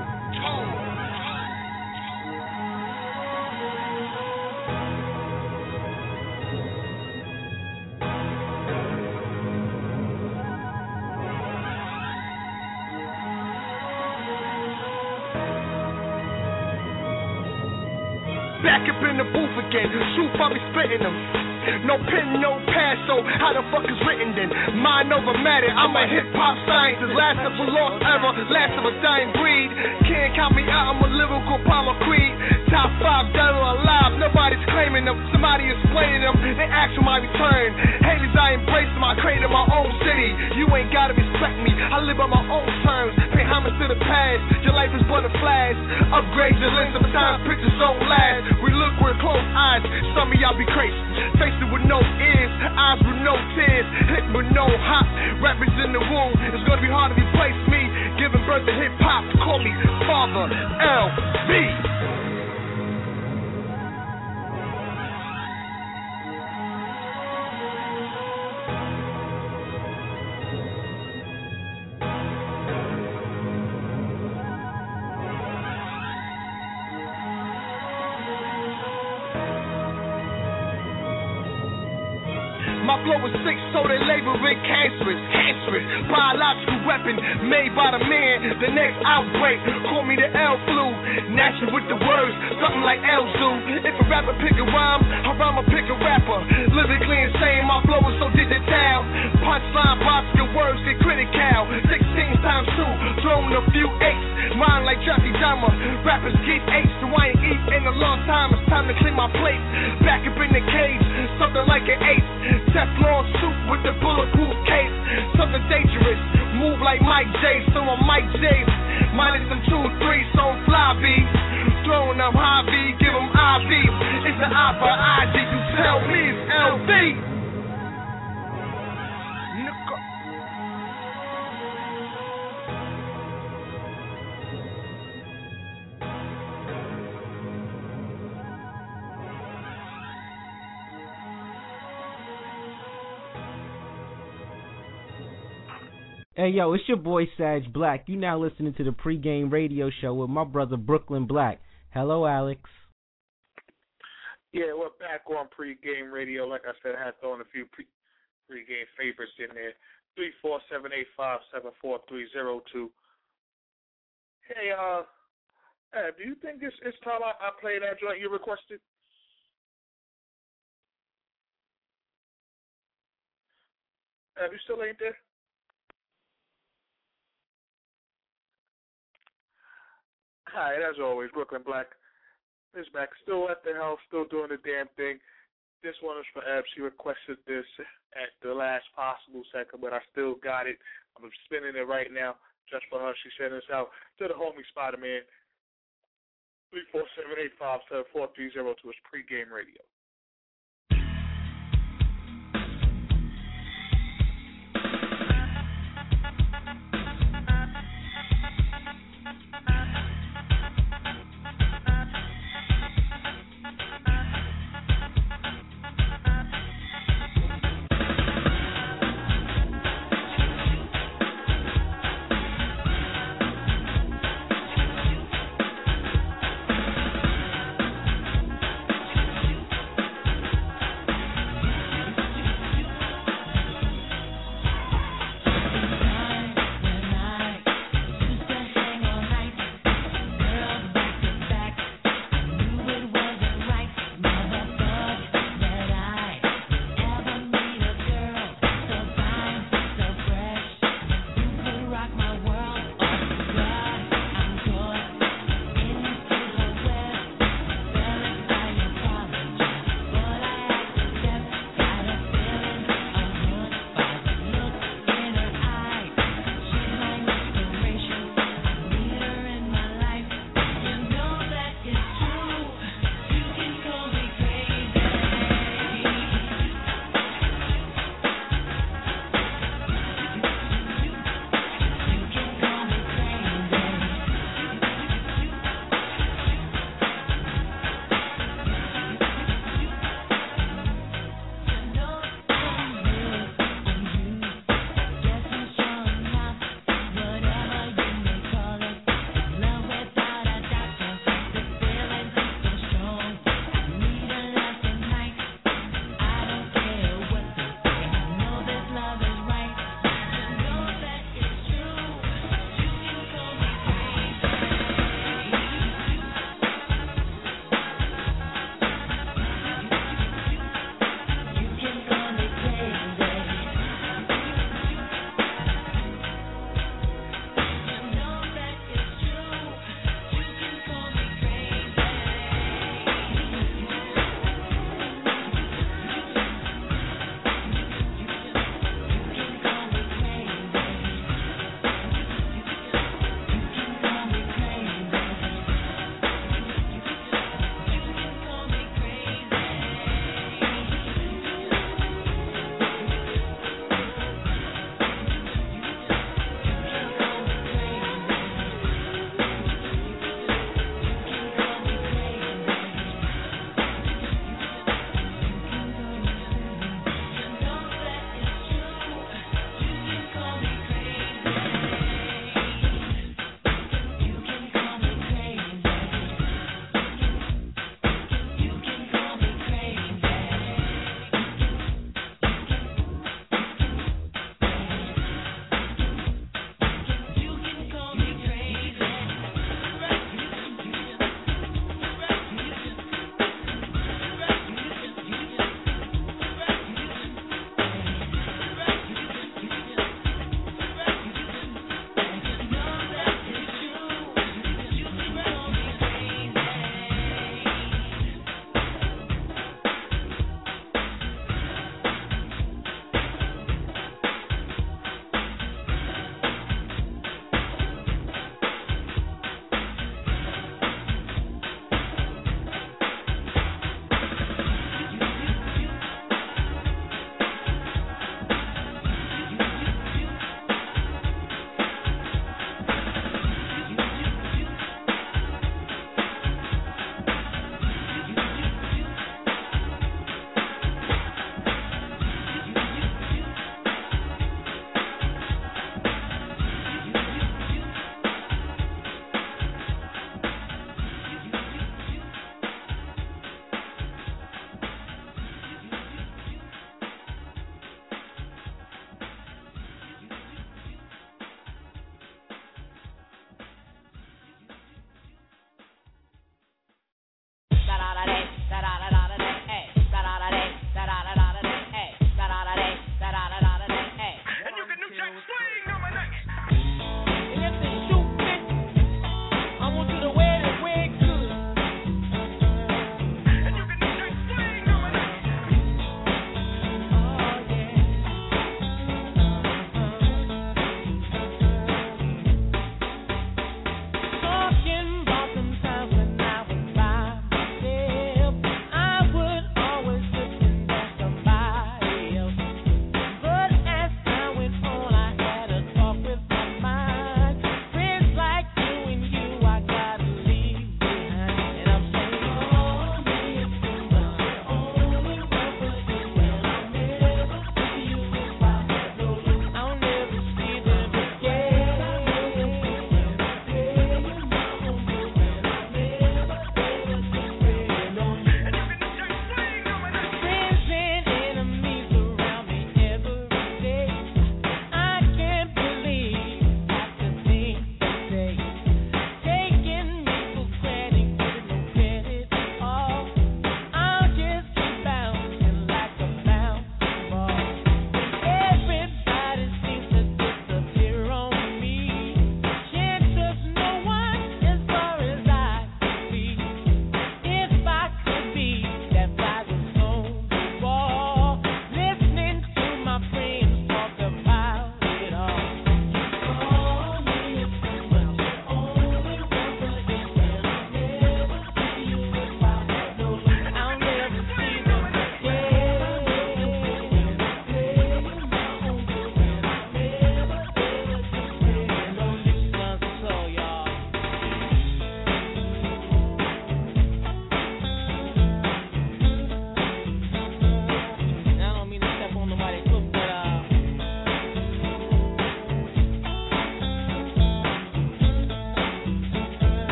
Back up in the booth again. Truth, I be spitting them. No pen, no pad, so how the fuck is written then? Mind over matter, I'm a hip-hop scientist. Last of a lost era, last of a dying breed. Can't count me out, I'm a lyrical Apollo Creed. Top five dead or alive, nobody's claiming them. Somebody explaining them, they ask for my return. Haters, I embrace them, I created my own city. You ain't gotta respect me, I live on my own terms. Pay homage to the past, your life is but a flash. Upgrade your lens, sometimes pictures don't last. We look with closed eyes, some of y'all be crazy. Face it with no ears, eyes with no tears, hit with no hop. Rappers in the womb, it's gonna be hard to replace me. Giving birth to hip hop, call me Father L V. My flow is sick, so they label it cancerous, cancerous. Biological weapon made by the man. The next outbreak, call me the L flu. Natural with the words, something like L Zoo. If a rapper pick a rhyme, a rhyme pick a rapper. Lyrically insane, my flow is so digital. Punchline, popular words get critical. Sixteen times two, thrown a few eights. Mine like Jeffrey Dahmer. Rappers get eight, so I ain't eat in a long time. It's time to clean my plate. Back up in the cage, something like an eight. Teflon suit with the bulletproof cape. Something dangerous, move like Mike J. So I'm Mike J. Minus them two, three, so I'm fly B. Throwing them high V, give them I V. It's an I for I D, you tell me it's L V. Hey, yo, it's your boy Sag Black. You now listening to the pregame radio show with my brother Brooklyn Black. Hello, Alex. Yeah, we're back on pregame radio. Like I said, I had thrown a few pre- pregame favorites in there. three four seven eight five seven four three zero two. Hey, uh, uh, do you think it's, it's time I, I play that joint you requested? Have you still ain't there? Hi, as always, Brooklyn Black is back. Still at the house, still doing the damn thing. This one is for Eb. She requested this at the last possible second, but I still got it. I'm spinning it right now just for her. She sent this out to the homie Spider-Man. three four seven eight five seven four three zero two is pregame radio.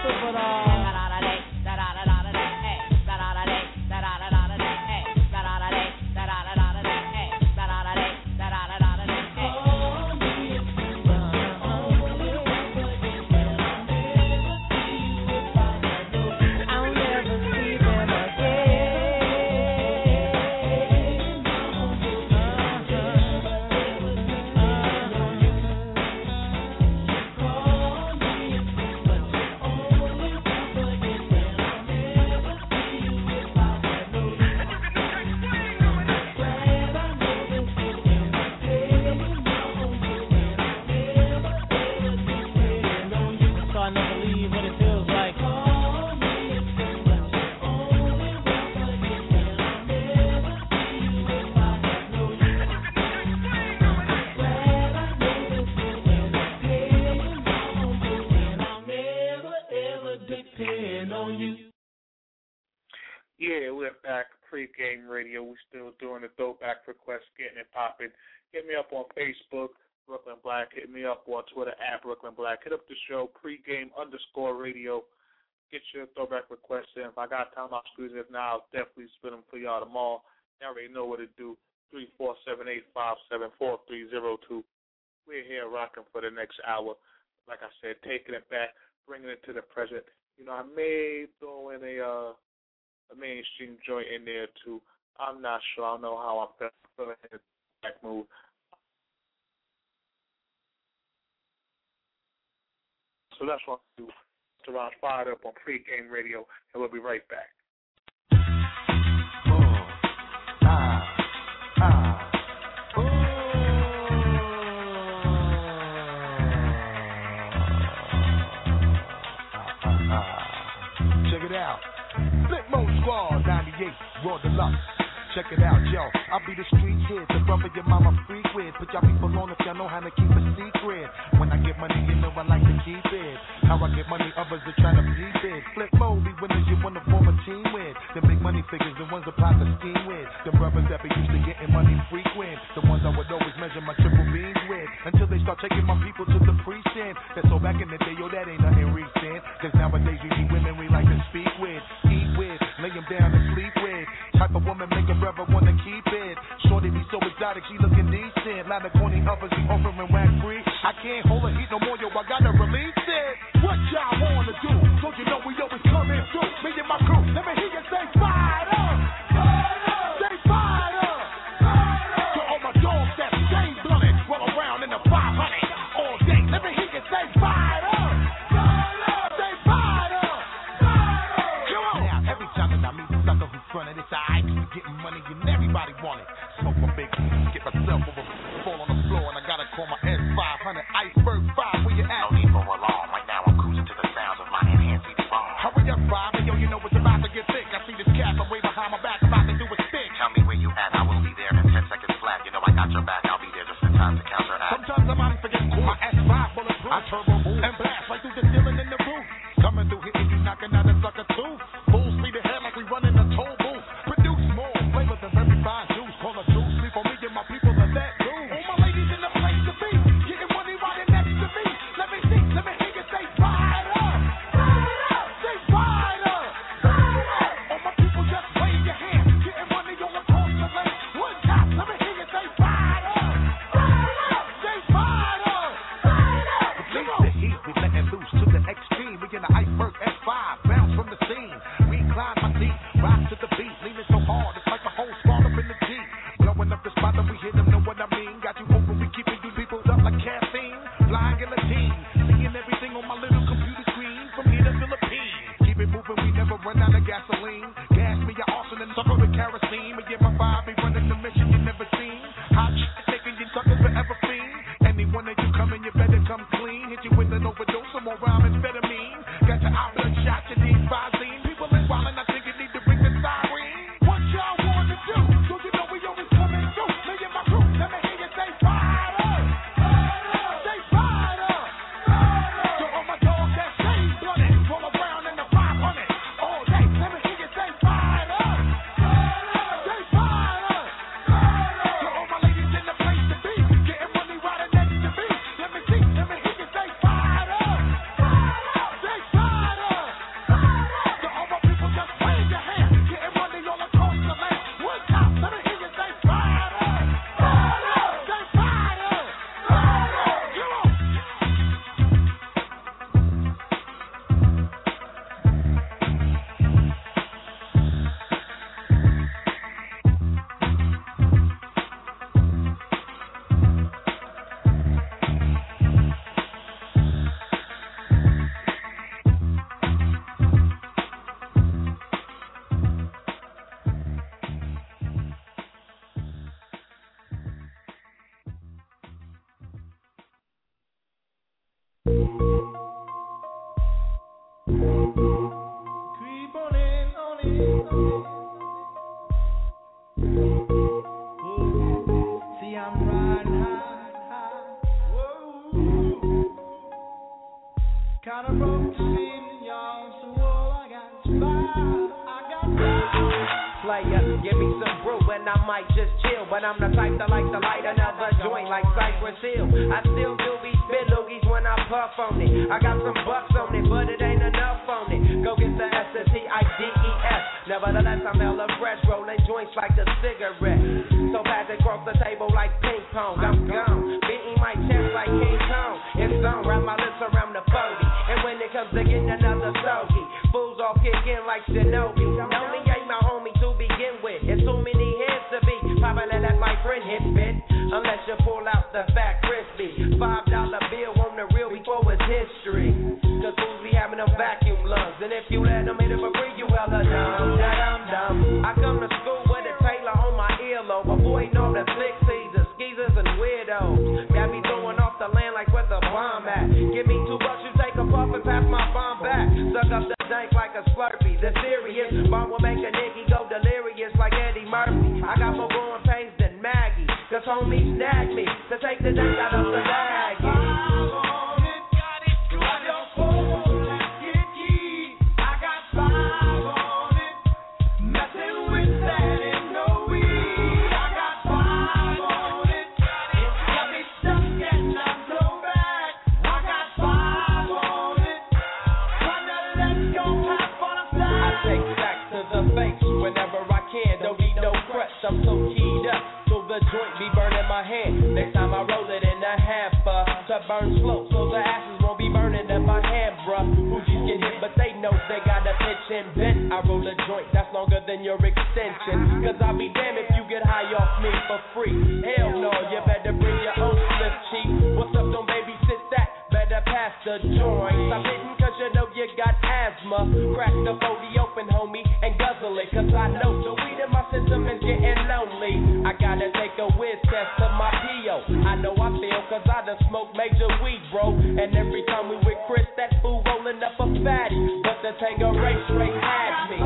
but uh. Yeah, we're back. Pre-game radio. We're still doing the throwback request, getting it popping. Hit me up on Facebook, Brooklyn Black. Hit me up on Twitter at Brooklyn Black. Hit up the show, pregame underscore radio. Get your throwback requests in. If I got time, I'll squeeze it. Now, I'll definitely spin them for y'all tomorrow. You already know what to do. three four seven, eight five seven, four three zero two. We're here rocking for the next hour. Like I said, taking it back, bringing it to the present. You know, I may throw in a uh, a mainstream joint in there too. I'm not sure. I don't know how I'm feeling in the back move. So that's what I'll do. It's around fired up on Pre-Game Radio, and we'll be right back. Check it out. Flip Mode Squad, ninety-eight, Raw Deluxe. Check it out, yo. I'll be the street kid, the brother your mama freak with. Put y'all people on if y'all know how to keep a secret. When I get money, you know I like to keep it. How I get money, others are trying to peep it. Flip Mode, be winners you want to form a team with. The big money figures, the ones that plot the scheme with. The brothers that be used to getting money frequent. The ones I would always measure my triple beams with. Until they start taking my people to the precinct. That's all back in the day, yo, that ain't nothing recent. Cause nowadays you need women we like to speak with, eat with, lay them down and sleep with. Type of woman make a brother wanna keep it. Shorty be so exotic, she looking decent. Lot of corny others be offering whack free. I can't hold her heat no more, yo, I gotta release it. What y'all wanna do? Don't you know we always coming through? Me and my crew, let me hear you say fired up. Say fired up. To all my dogs that stay blunted, roll around in the five hundred all day. Let me hear you say fired up. Say fired up. Come on. Now, every time that I meet a sucker who's frontin', it's alright. Getting money and everybody want it. Smoke my big, get myself over, fall on the floor, and I gotta call my S five hundred Iceberg five. Where you at? No need for alarm. Right now I'm cruising to the sounds of my enhanced C D bomb. Hurry up, five, and yo, you know it's about to get thick. I see this cat, I'm way behind my back, about to do a stick. Tell me where you at, I will be there in ten seconds flat. You know I got your back, I'll be there just in time to counteract. Sometimes I might forget cool. My S five bulletproof. I turbo move and blast right through the ceiling in the roof. Coming through hitting you, knocking out a sucker too. Full speed ahead like we running a toll booth. Produce more flavor than very fine juice. Call a juice, sleep on me and my people are that too. All my ladies in the place to be, getting money right next to me. Let me see, let me hear you say fired up. Say fired up. All my people just wave your hand, getting money all across the land. One time, let me hear you say fired up. Say fired up. Release the heat, we letting loose to the extreme. We in the Iceberg S five, bounce from the scene. We climb my seat, rock to the beat, leaning so hard, it's like the whole squad up in the Jeep. Blowing up the spot that we hit them, know what I mean. Got you open, we keeping you people up like caffeine. Flying guillotine, seeing everything on my little computer screen. From here to Philippines, keep it moving, we never run out of gasoline. Gas me your arson and suffer with kerosene. We get my vibe, be running the mission you never seen. Hot shit, taking you suckers forever fiend. Anyone that you come in, you better come clean. Hit you with an overdose, some more rhyme amphetamine. Got your eye bloodshot, you need Visine. People is wildin', I think you need to bring the siren. What y'all wanna do? Don't you know we always coming through? Me and my crew, let me hear you say fired up. Say fired up. To all my dogs that stay blunted, roll around in the five hundred all day. Let me hear you say fired up. Say fired up. might just chill, but I'm the type that like to light another joint like Cypress Hill. I still do be spit loogies when I puff on it. I got some bucks on it, but it ain't enough on it. Go get the S S T I D E S. Nevertheless, I'm hella fresh, rolling joints like a cigarette. So fast across the table like ping pong. I'm gone, beating my chest like King Kong. It's on, wrap my lips around the forty. And when it comes to getting another stogie, fools all kick in like Shinobi. Only ain't my homie to begin with. It's too many heads to be popping and let my friend hit bit. Unless you pull out the fat crispy five dollar bill on the real before it's history. Cause fools be having them vacuum lungs. And if you let them hit it for free, you hella dumb, dumb, dumb. I come to school with a Taylor on my earlobe. Avoiding all the slick Caesars, skeezers, and weirdos. Got me throwing off the land like where the bomb at. Give me two bucks, you take a puff and pass my bomb back. Suck up the dank like a Slurpee. The serious bomb will make a nigga go delirious like Eddie Murphy. I got more growing pains than Maggie. Cause homies snagged me to take the dank out of the bag. I'm so keyed up, so the joint be burning my hand. Next time I roll it in a half uh, to burn slow, so the ashes won't be burning in my hand, bruh. Hoochies get hit, but they know they got a pitch and bent. I roll a joint that's longer than your extension. Cause I'll be damned if you get high off me for free. Hell no, you better bring your own slip cheek. What's up, don't babysit that? Better pass the joint. Stop hitting cause you know you got asthma. Crack the forty open, homie, and guzzle it. Cause I know the weed in my system is getting lonely. I gotta take a whiz test to my P O. I know I feel cause I done smoked major weed, bro. And every time we with Chris, that fool rolling up a fatty. But the Tango Ray straight had me.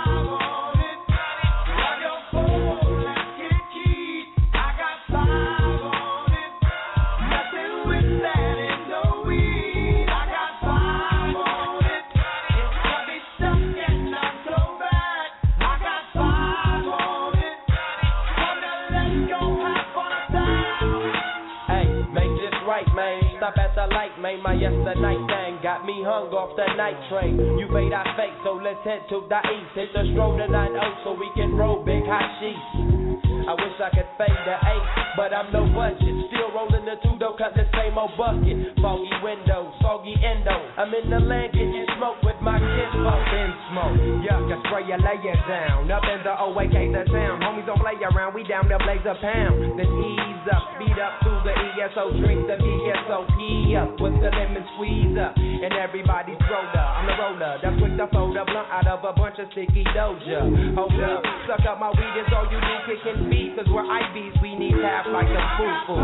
Stop at the light, man, my yesterday thing got me hung off the night train. You fade, I fake, so let's head to the east. Hit the stroll to nine oh so we can roll big hot sheets. I wish I could fade the eight, but I'm no budget. Still rolling the two though, cut the same old bucket. Foggy window, soggy endo. I'm in the land getting smoke with my kids. Up in smoke, yuck, I spray you, lay it down. Up in the O A K, the town. Homies don't play around, we down there blaze a pound. Then ease up, speed up through the E S O, drink the V S O P up with the lemon squeeze up. And everybody's roller, I'm the roller. That's quick to fold a blunt out of a bunch of sticky doja. Hold up, suck up my weed, it's all you need, kicking beat. Cause we're I Bs, we need half like the foo-foo.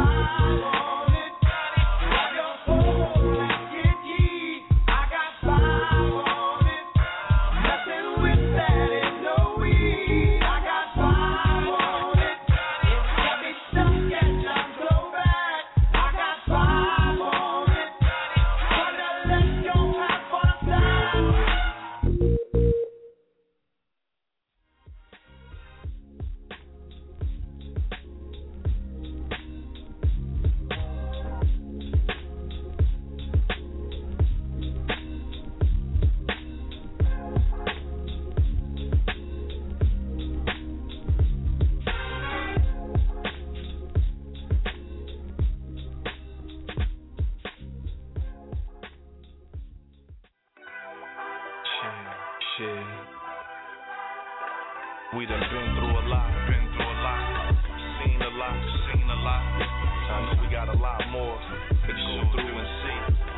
We done been through a lot, been through a lot, seen a lot, seen a lot. I know we got a lot more to go through and see.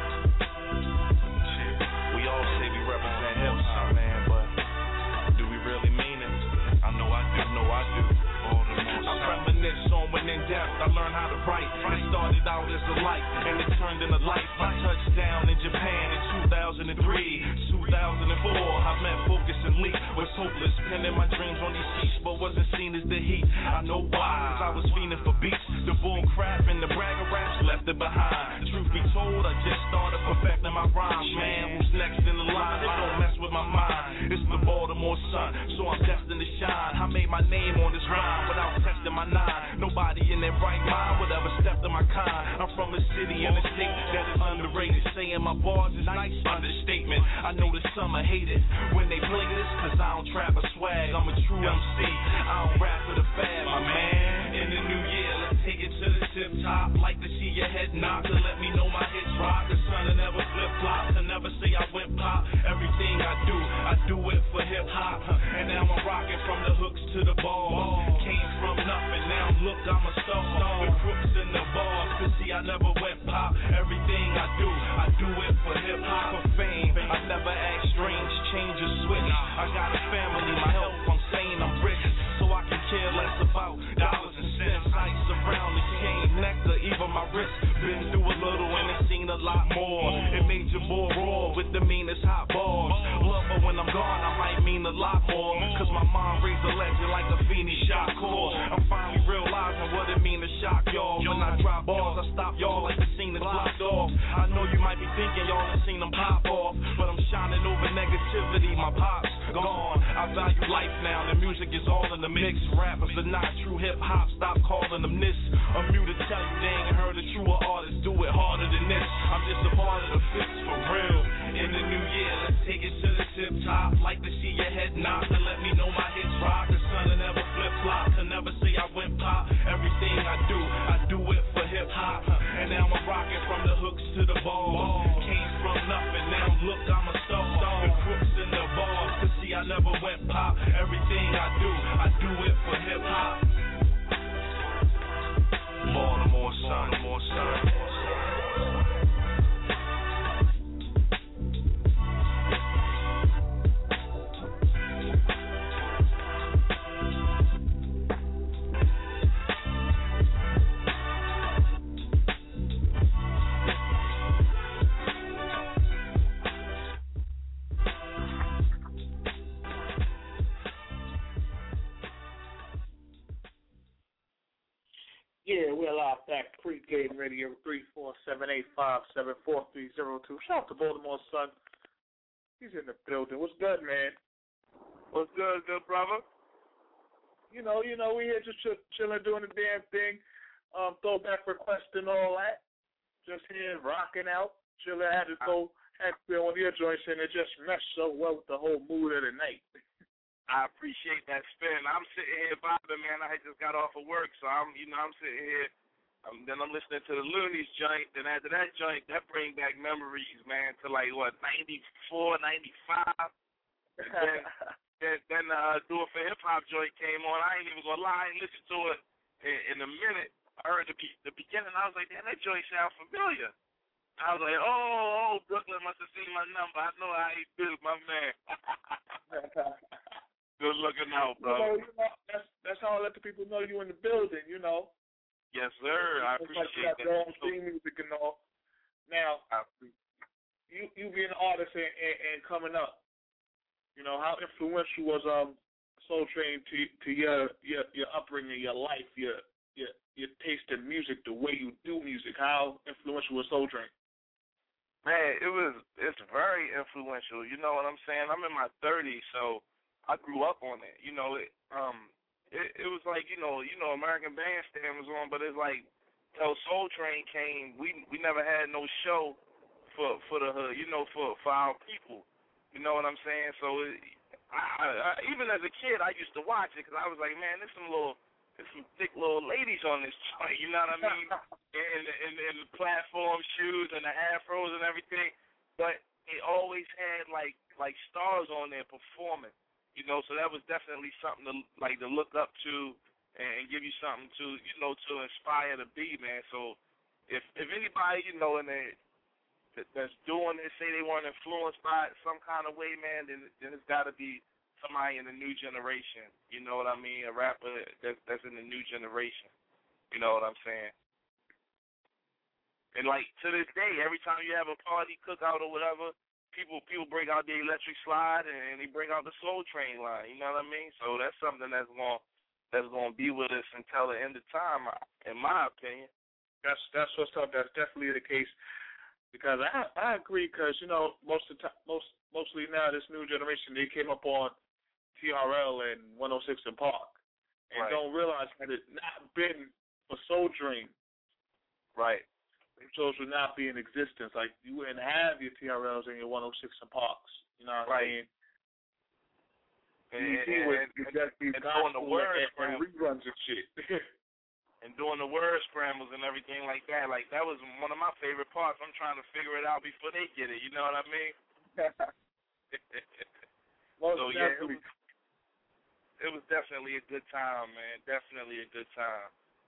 We all say we represent hip hop, man, but do we really mean it? I know I do, know I do. I reminisce on when in depth I learned how to write. It started out as a light, and it turned into life. I touched down in Japan in two thousand three, two thousand four. I met Focus and Leak, was hopeless, penning my dreams on these seats, but wasn't seen as the heat. I know why, cause I was fiending for beats. The bull crap and the bragger raps left it behind. Truth be told, I just started perfecting my rhymes, man. Who's next in the line? It don't mess with my mind. It's the Baltimore Baltimore's son, so I'm destined to shine. I made my name on this rhyme without testing my nine. Nobody in their right mind would ever step to my kind. I'm from a city and a state that is underrated. Saying my bars is nice, understatement. I know that some are hated when they play this, cause I don't trap or swag. I'm a true M C, I don't rap for the fad, my man. In the new year, let's take it to the tip top. Like to see your head knock to let me know my hits rock. The sun will never flip flop, to never say I went pop. Everything I do, I do it for hip hop. And now I'm rocking from the hooks to the ball. Came from nothing, now look, I'm a star. With crooks in the bars, cause see I never went pop. Everything I do, I do it for hip hop, for fame. I never act strange, change or switch. I got a family, my health, I'm saying I'm rich, so I can care less about dollars and cents. Ice around the chain, nectar, even my wrist. Been through a little and it's seen a lot more. It made you more raw with the meanest hot bars. Love her when I'm gone, I might mean a lot more. Cause my mom raised a legend like a Feeny Shakur. I'm finally realizing what it mean to shock y'all. When I drop bars, I stop y'all like the scene is blocked off. I know you might be thinking y'all done seen them pop off, but I'm shining over negativity, my pop's gone. I value life now, the music is all in the mix. Rappers are not true hip hop, stop calling them this. I'm mute to tell you they ain't heard a truer artist do it harder than this. I'm just a part of the fix for real. In the new year, let's take it to the tip top. Like to see your head knock to let me know my hits rock. The sun will never flip flop, to never say I went pop. Everything I do, I do it for hip hop. And now I'm rocking from the hooks to the ball. Came from nothing, now look, I'm a star. The crooks in the bars, cause see I never went pop. Everything I do, I do it for hip hop. Baltimore sun, more sun. Yeah, we're live back. Pre-game radio three four seven eight five seven four three zero two. Shout out to Baltimore Sun. He's in the building. What's good, man? What's good, good brother? You know, you know, we here just ch- chilling, doing the damn thing. Um, throwback request and all that. Just here rocking out, chilling. Had to go, had to be on your joints, and it just meshed so well with the whole mood of the night. I appreciate that spin. I'm sitting here vibing, man. I just got off of work, so I'm, you know, I'm sitting here. Um, then I'm listening to the Loonies joint. Then after that joint, that bring back memories, man, to like what ninety-four, ninety-five. And then, then, then uh, Do It For Hip Hop joint came on. I ain't even gonna lie, I ain't listened to it in, in a minute. I heard the, the beginning. I was like, damn, that joint sound familiar. I was like, oh, oh, Brooklyn must have seen my number. I know I ain't built my man. Good looking out, bro. You know, you know, that's that's how I let the people know you in the building. You know. Yes, sir. I appreciate like you that. Theme music and all. Now, you you being an artist and, and, and coming up, you know, how influential was um Soul Train to to your your your upbringing, your life, your your your taste in music, the way you do music? How influential was Soul Train? Man, it was it's very influential. You know what I'm saying? I'm in my thirties, so I grew up on it. You know, it um it, it was like, you know, you know, American Bandstand was on, but it's like till Soul Train came, we we never had no show for for the hood, you know, for for our people. You know what I'm saying? So it, I, I, I, even as a kid, I used to watch it because I was like, man, there's some little there's some thick little ladies on this joint. You know what I mean? in, in in the platform shoes and the afros and everything, but it always had like like stars on there performing. You know, so that was definitely something to like to look up to and, and give you something to, you know, to inspire to be, man. So if if anybody, you know, in the, that's doing this, say they weren't influenced by it some kind of way, man, then then it's got to be somebody in the new generation. You know what I mean? A rapper that's that's in the new generation. You know what I'm saying? And like to this day, every time you have a party, cookout or whatever, People people bring out the electric slide and they bring out the Soul Train line. You know what I mean? So that's something that's going that's going to be with us until the end of time, in my opinion. That's that's what's up. That's definitely the case. Because I I agree. Because you know most of the time, most mostly now this new generation, they came up on T R L and one oh six and Park, and Right. don't realize had it not been for Soul Train, right, shows would not be in existence. Like you wouldn't have your T R Ls and your one oh six and Parks. You know what right. I mean? And, B E T and, would and, would just be and doing the gospel word and, and scramble. reruns and shit. And doing the word scrambles and everything like that. Like, that was one of my favorite parts. I'm trying to figure it out before they get it. You know what I mean? Most so, yeah, it definitely. was, it was definitely a good time, man. Definitely a good time.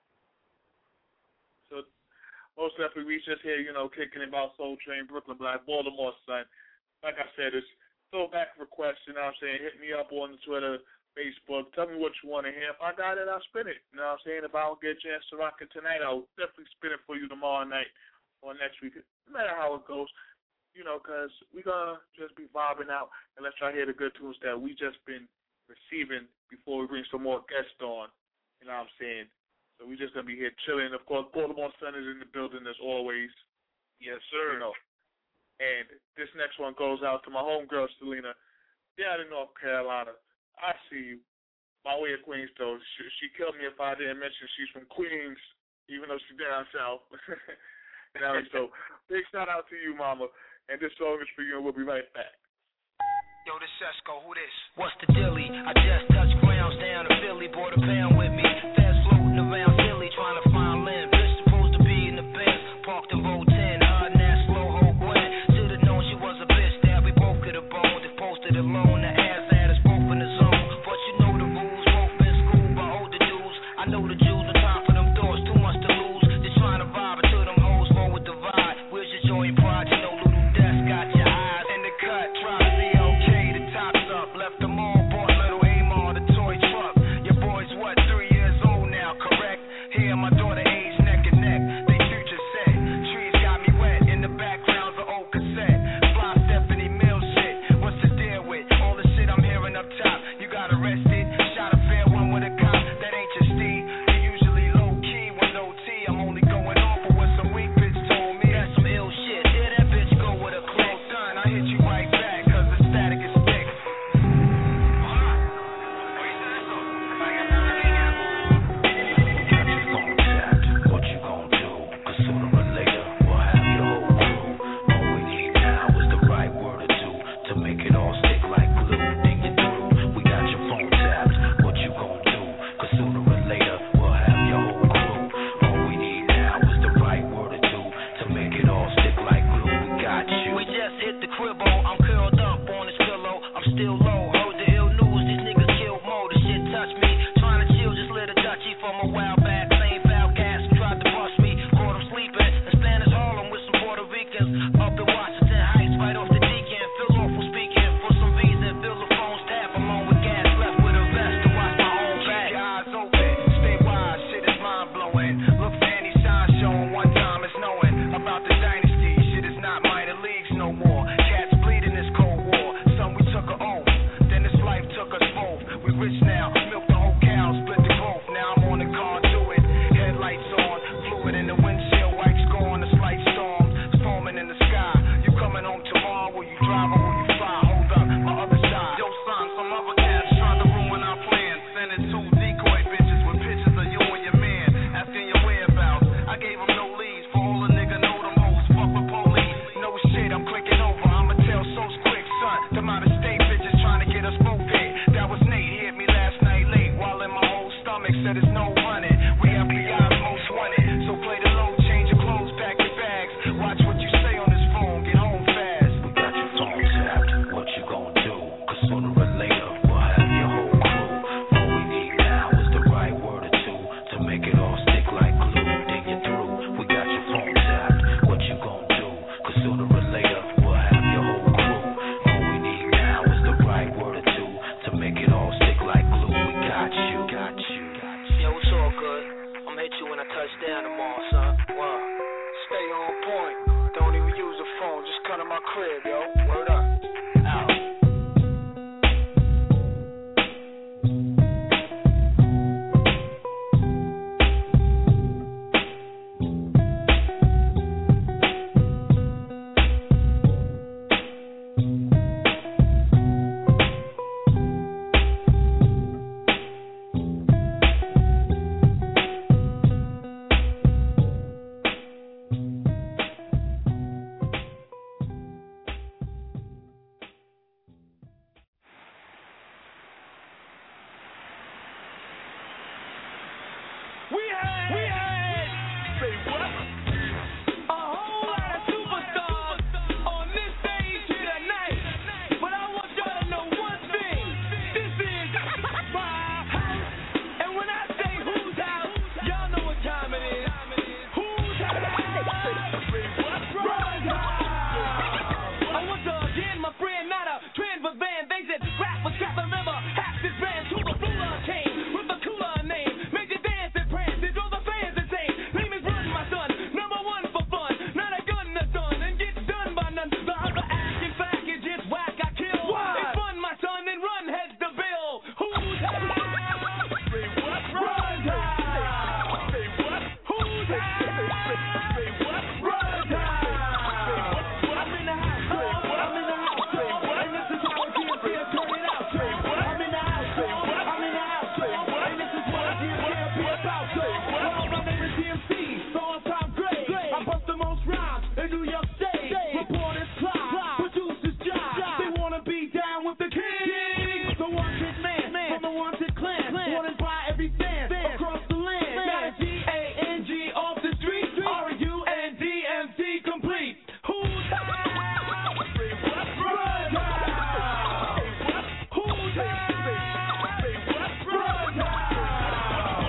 So, most definitely, we just here, you know, kicking about Soul Train, Brooklyn Black, Baltimore, son. Like I said, it's throwback requests, you know what I'm saying? Hit me up on the Twitter, Facebook. Tell me what you want to hear. If I got it, I'll spin it. You know what I'm saying? If I don't get a chance to rock it tonight, I'll definitely spin it for you tomorrow night or next week. No matter how it goes, you know, because we're going to just be vibing out and let y'all hear the good tunes that we just been receiving before we bring some more guests on. You know what I'm saying? So we just going to be here chilling. Of course, Baltimore Sun is in the building as always. Yes, sir. You know, and this next one goes out to my homegirl, Selena, down in North Carolina. I see you. My way of Queens, though. She, she killed me if I didn't mention she's from Queens, even though she's down south. You know, so big shout out to you, Mama. And this song is for you, and we'll be right back. Yo, this Sesco, who this? What's the dilly? I just touched grounds down in Philly, bought a pound with me. Fast floating around Philly, trying to find land. Bitch supposed to be in the Benz, parked in row ten. Hard ass slow ho Gwen. Should've known she was a bitch that we both could have boned. If posted alone, the ass had us both in the zone. But you know the rules, both been schooled by older dudes. I know the Jews, no time for them doors, too much to lose. Just trying to vibe until them hoes roll with the vibe. Where's your joy and pride? You know Little Death got your eyes in the cut. Try to be okay, the top's up. Left them all, bought little Amar, the toy truck. Your boy's what, three years old now, correct? Here my daughter age neck and neck. They future set. Trees got me wet. In the background's an old cassette. Fly Stephanie Mills shit. What's the deal with all the shit I'm hearing up top? You got arrested, shot a fair one with a cop. That ain't your Steve. You usually low key with no T. I'm only going on for what some weak bitch told me. That's some ill shit. There that bitch go with a close gun. I hit you right back, cause the static is thick. What you gon' do? Cause sooner or later we'll have your whole crew. All we need now is the right word or two to make it all stick like glue. Then you're through. We got your phone tapped. What you gon' do? Cause sooner or later we'll have your whole crew. All we need now is the right word or two to make it all stick like glue. We got you. We just hit the cribbo. I'm curled up on this pillow. I'm still low. Heard the ill news. These niggas killed Mo. The shit touched me. Trying to chill, just lit a Dutchie from a while back. Same foul gas who tried to bust me. Caught him sleeping in Spanish Harlem with some Puerto Ricans. Up in Washington Heights, right off the deacon. Feel awful speaking for some reason. Feel the phone's tap. I'm on with gas left with a vest to watch my own back. Keep your eyes open, stay wise, shit is mind blowing. Look for any sign showing one time is knowing about the dynasty. Shit is not minor leagues no more. Cats bleed in this cold war. Son, we took a oath, then this life took us both. We rich now, milk the whole cow, split the growth. Now I'm on the car to it. Headlights on, fluid in the windshield, wipes gone, a slight storm, it's foaming in the sky. You coming home tomorrow? Will you drive or will you fly? Hold up, my other side. Yo, son, some other cats tried to ruin our plans. Sending two decoy bitches with pictures of you and your man, asking your whereabouts. I gave them no leads, for all a nigga know them hoes fuck with police. No shit, I'm clicking over, I'ma tell so quick, son. Them out of state bitches trying to get us both hit. That was Nate, he hit me last night late, while in my whole stomach said it's no running. We F B I's most wanted, so play the low, change your clothes, pack your bags. Watch what you say on this phone, get home fast. We got your phone tapped. What you gon' do? Cause sooner or later we'll have your whole crew. All we need now is the right word or two to make it all stick like glue. Then you're through. We got your phone tapped. What you gon' do? Cause sooner or later we'll have your whole crew. All we need now is the right word or two to make it all stick like glue. We got you. Got you. Got you. Yo, it's all good. I'ma hit you when I touch down tomorrow, son. Wow. Stay on point, don't even use a phone, just come to my crib, yo. Word up. Out. Got the river, half this ran to the ruler came with a cooler name. Made you dance and prance and drove the fans insane. Name is Run, my son, number one for fun. Not a gun that's done and gets done by none. The other acting back is just whack, I kill. What? It's fun, my son, and Run heads the bill. Who's that? Say what? Run time. Say what? Who's that? Say what? Run time. I'm in the house. I'm in the house. Say what? And this is how I get here. Turn it out. Say what? I'm in the house. Say what? I'm in the house. Say what? And this is what I get here. Be about. Say what? Well, my name is D M C. So on time great. I bust the most rhymes in New York State. Reporters Clyde. Producers Job. They wanna be down with the king. The wanted man from the wanted clan. Wanted by every fan across the land. Now G A N G off the street. R U N D M C complete. Who's that? Say what? Run time. Say what? Who's that? Say what? Run time.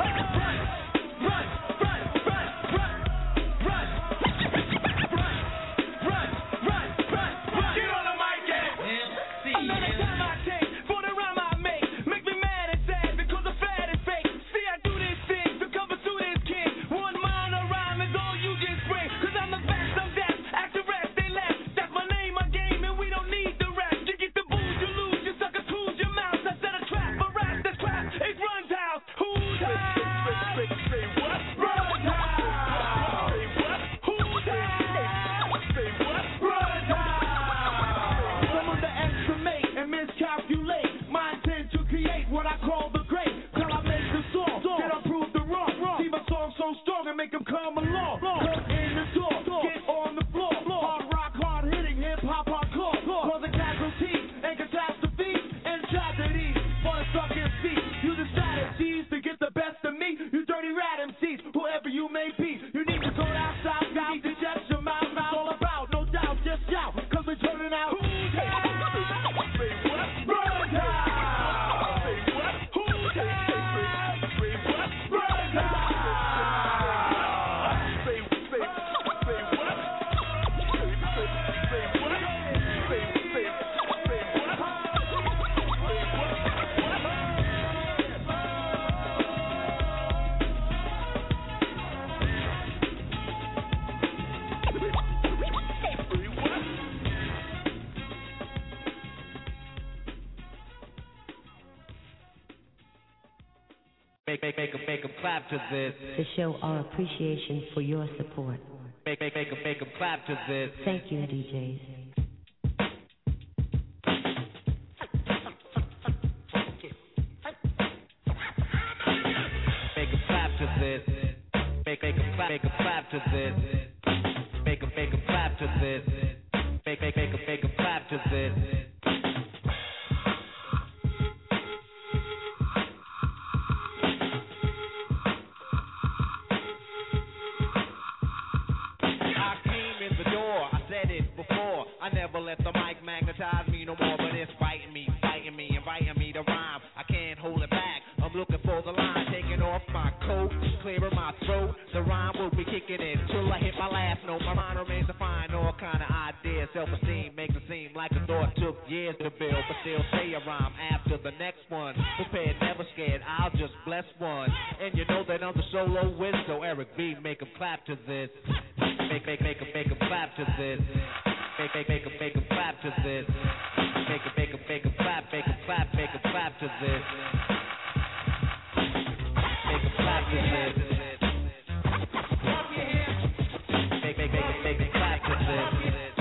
Run, run, run, run, run, run, run, run, run, run. Get on the mic and another time I take for the rhyme I make. Make me mad and sad because the fad is fake. See, I do this thing to cover suit is king. One minor rhyme is all you just bring. Cause I'm the best of that. Act the rest, they laugh. That's my name, my game, and we don't need the rest. You get the booze, you lose, you suckers lose your mouth. I set a trap, but rap the trap. It's Run's house. Who's that? Say what? Run time. Say what? Who's that? Say what? Run time. Some underestimate and miscalculate. My intent to create what I call the great. Till I make the song, then I prove the wrong. See my song so strong and make them come along. Come in the door, get on the floor. Hard rock, hard hitting, hip hop, hardcore. Causing casualties and catastrophes and tragedies for the stuck M Cs. Use the strategies to get the best of me. You dirty rat M Cs, whoever you may be. You need to go down south, you need to shut your mouth. It's all about, no doubt, just shout. Cause we're turning out. Who's that? Say what? Run time. Say what? Who's that? Say what? Run time. Say, say, say what? Say, say, say what? Say, say, say what? Make, make, make 'em, make 'em clap to this. To show our appreciation for your support. Make, make, make 'em, make 'em clap to this. Thank you, D Js. Make 'em clap to this. Make, make 'em clap, make 'em clap to this. Make 'em, make 'em clap to this. Make, make, make 'em, make 'em clap to this. I came in the door, I said it before. I never let the mic magnetize me no more, but it's fighting me, fighting me, inviting me to rhyme. I can't hold it back. I'm looking for the line, taking off my coat, clearing my throat. The rhyme will be kicking in till I hit my last note. My mind remains to find all kind of ideas. Self-esteem makes it seem like a thought took years to build, but still say a rhyme after the next one. Prepared, never scared, I'll just bless one. And you know that I'm the solo whiz, so Eric B, make 'em clap to this. Make, make, make 'em, make 'em clap to this. Make, make, make 'em, make 'em clap to this. Make 'em, make 'em, make 'em clap, make 'em clap, make 'em clap to this. Make 'em clap to this. Make, make, make 'em, make 'em clap to this.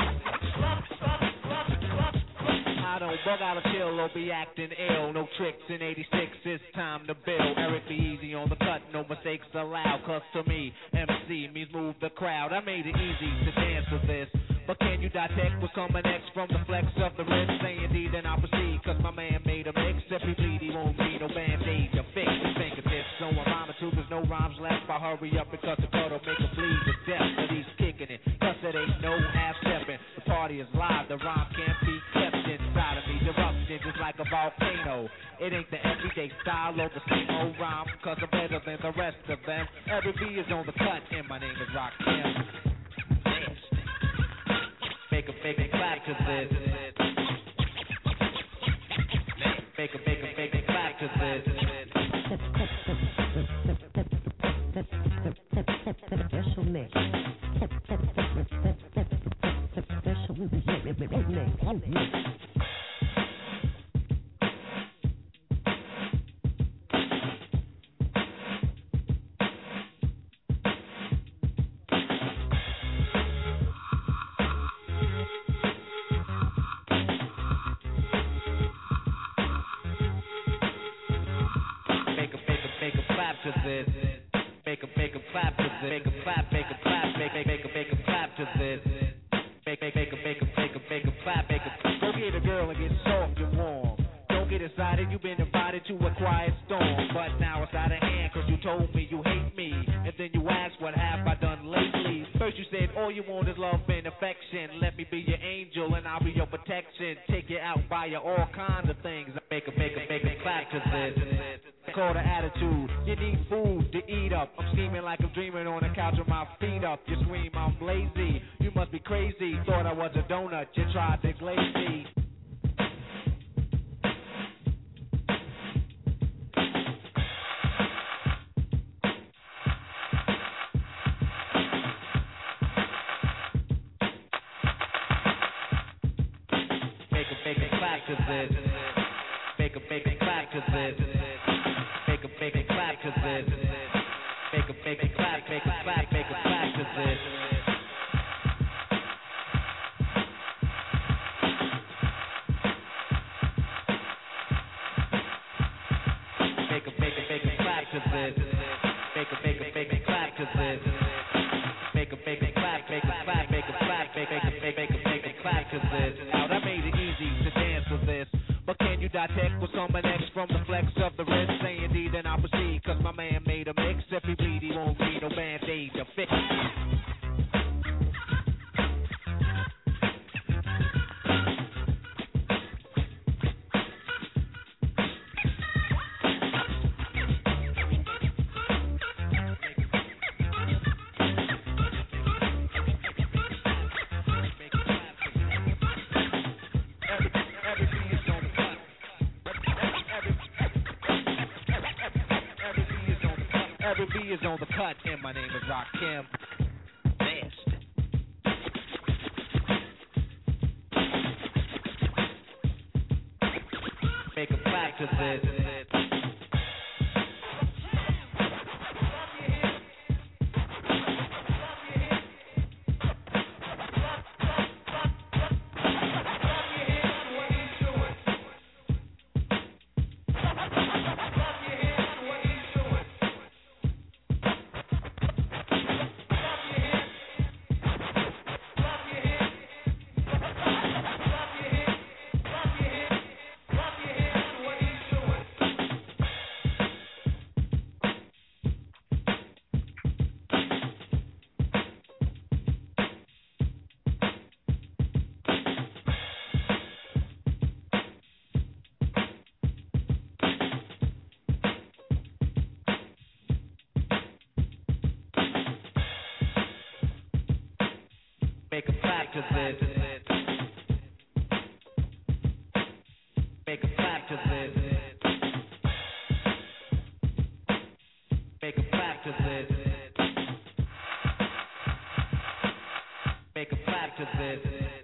I don't bug out of chill or be acting ill. No tricks in eighty-six, it's time to build. Eric be easy on the cut, no mistakes allowed. Cause to me, M C means move the crowd. I made it easy to dance to this. But can you dissect what's coming next from the flex of the wrist? Say indeed, then I'll proceed. Cause my man made a mix. If he bleed, he won't need no band-aid to fix his fingertips. So I'm rhyming too, there's no rhymes left. I hurry up because the cut'll make him bleed to death. But he's kicking it, cause it ain't no half-stepping. The party is live, the rhyme can't be kept inside of me. Erupting just like a volcano. It ain't the everyday style or the same old rhyme. Cause I'm better than the rest of them. Every B is on the cut, and my name is Rakim. Make 'em, make 'em clap to this. Make a, make a, make a clap to this. Special mix. Special mix. Make a, make a clap to this. Make a clap, make a clap, make a, make a, make a clap to this. Make, make, make a, make a, make a, make a clap, make a. Go get a girl and get soft and warm. Don't get excited, you've been invited to a quiet storm. But now it's out of hand, cause you told me you hate me. And then you ask, what have I done lately? First you said, all you want is love and affection. Let me be your angel and I'll be your protection. Take you out, buy you all kinds of things. Make a, make a, make a clap to this. Call the attitude. You need food to eat up. I'm scheming like I'm dreaming on the couch with my feet up. You scream, I'm lazy. You must be crazy. Thought I was a donut. You tried to glaze me. Make a, make a clap to this. Make a, make a clap to this. Make a, make a clap to this. Make a, make a clap, make a clap, make a clap to this. Make a, make a, make a clap to this. Make a, make a, make a clap to this. Make a, make a clap, make a clap, make a clap, make a, make a, make a, make a clap to this. Now that made it easy to dance to this. But can you detect with someone X from the flex of the wrist? Say indeed, then I'll proceed, cause my man made a mix. If he bleed, he won't need no band-aid to fix. Every B is on the cut, and my name is Rakim. Best. Make a clap to this. Make a clap to this. Make a clap to this. Make a clap to this. Make a clap to this.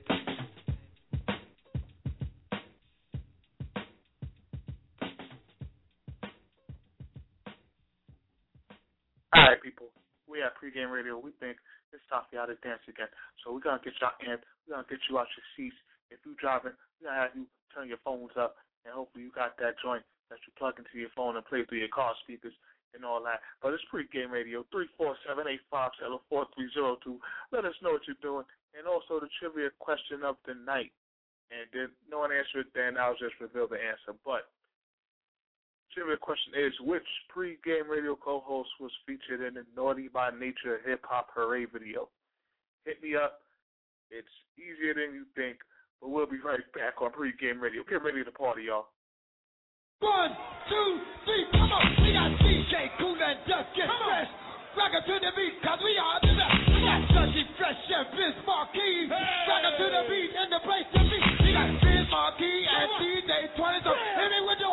All right, people. We at Pregame Radio. We think it's time for y'all to dance again. So we're going to get y'all in. We're going to get you out your seats. If you're driving, we're going to have you turn your phones up, and hopefully you got that joint that you plug into your phone and play through your car speakers and all that. But it's Pregame Radio, three four seven, eight five seven, four three zero two. Let us know what you're doing. And also the trivia question of the night. And then no one answered it, then I'll just reveal the answer. But trivia question is, which Pregame Radio co-host was featured in the Naughty by Nature hip-hop hooray video? Hit me up. It's easier than you think, but we'll be right back on Pregame Radio. Get ready to party, y'all. One, two, three, come on. We got D J Cool and Just Get Fresh. Rock it to the beat, cause we are the best. We got Dusty Fresh and Biz Marquis. Rock it to the beat and the place to be. We got Biz Marquis and D J twenty. So hit me with the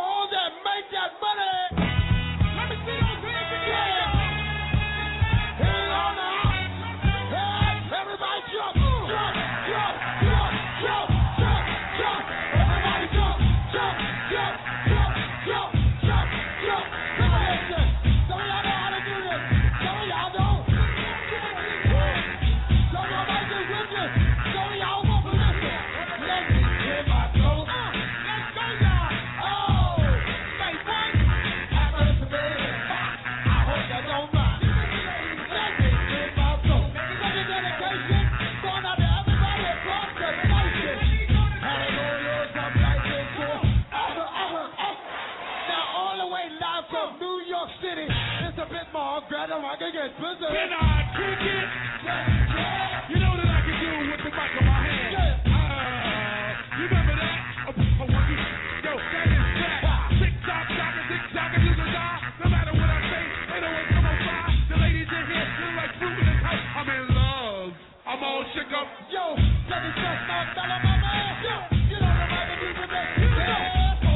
city. It's a bit more gratifying. I can get busy. Can I kick it? You know that I can do with the mic in my hand. Yeah. Uh, you remember that? Oh, oh, what you, yo, that is that. Tick tock, tock, tick tock, do the die. No matter what I say, ain't always come on fire. The ladies in here feel like fruit in the house. I'm in love. I'm all shook up. Yo, let me just start telling my man. Yo, you know the mic and people that. Yeah.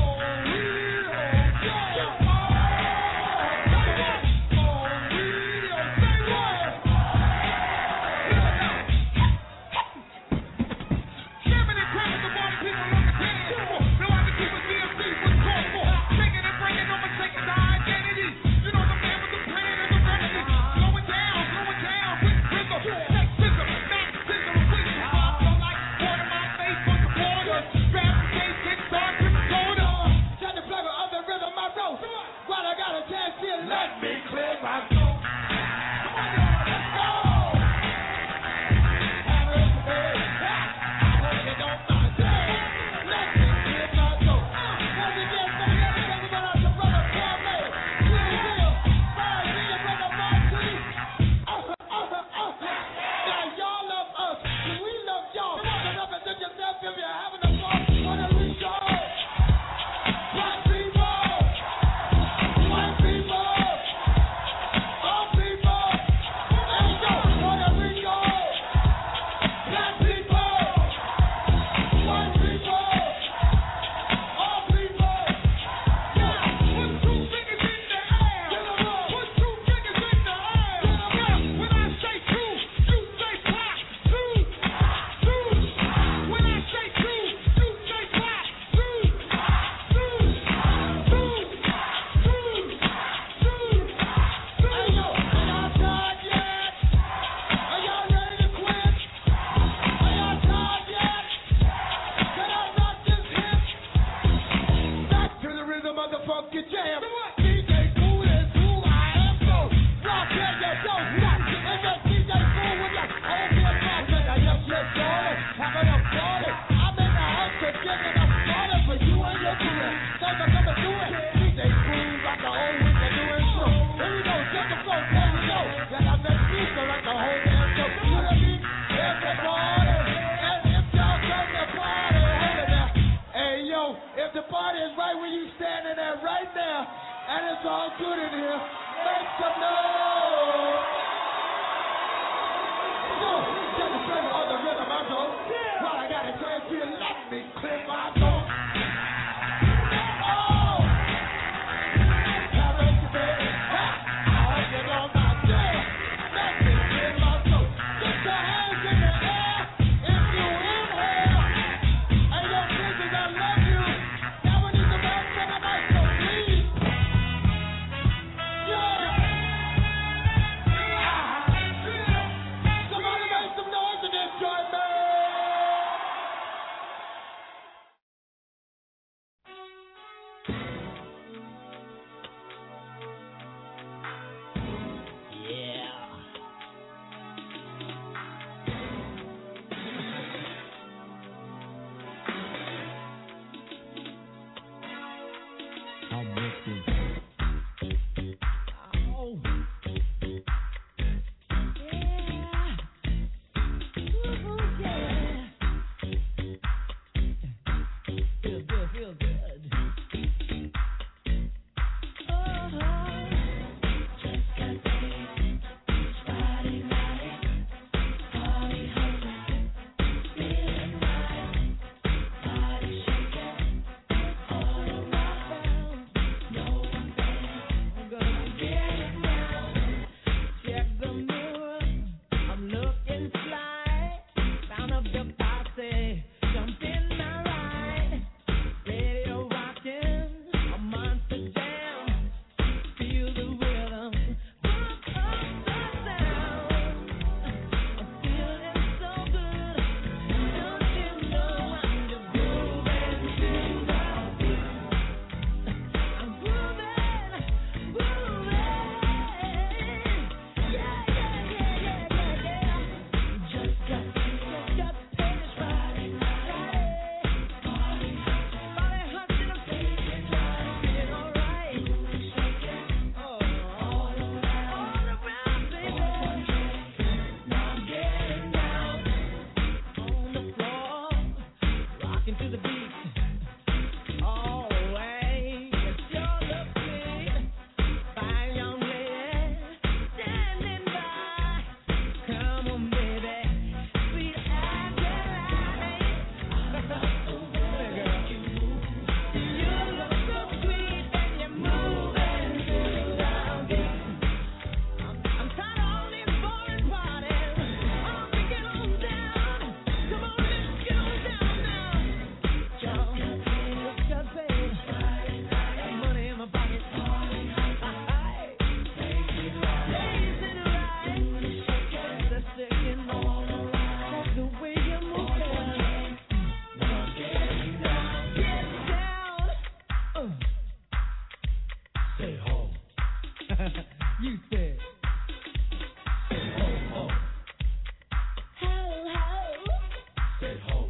Let me clear my throat. No. You said. Ho, ho. Ho, ho. Say ho.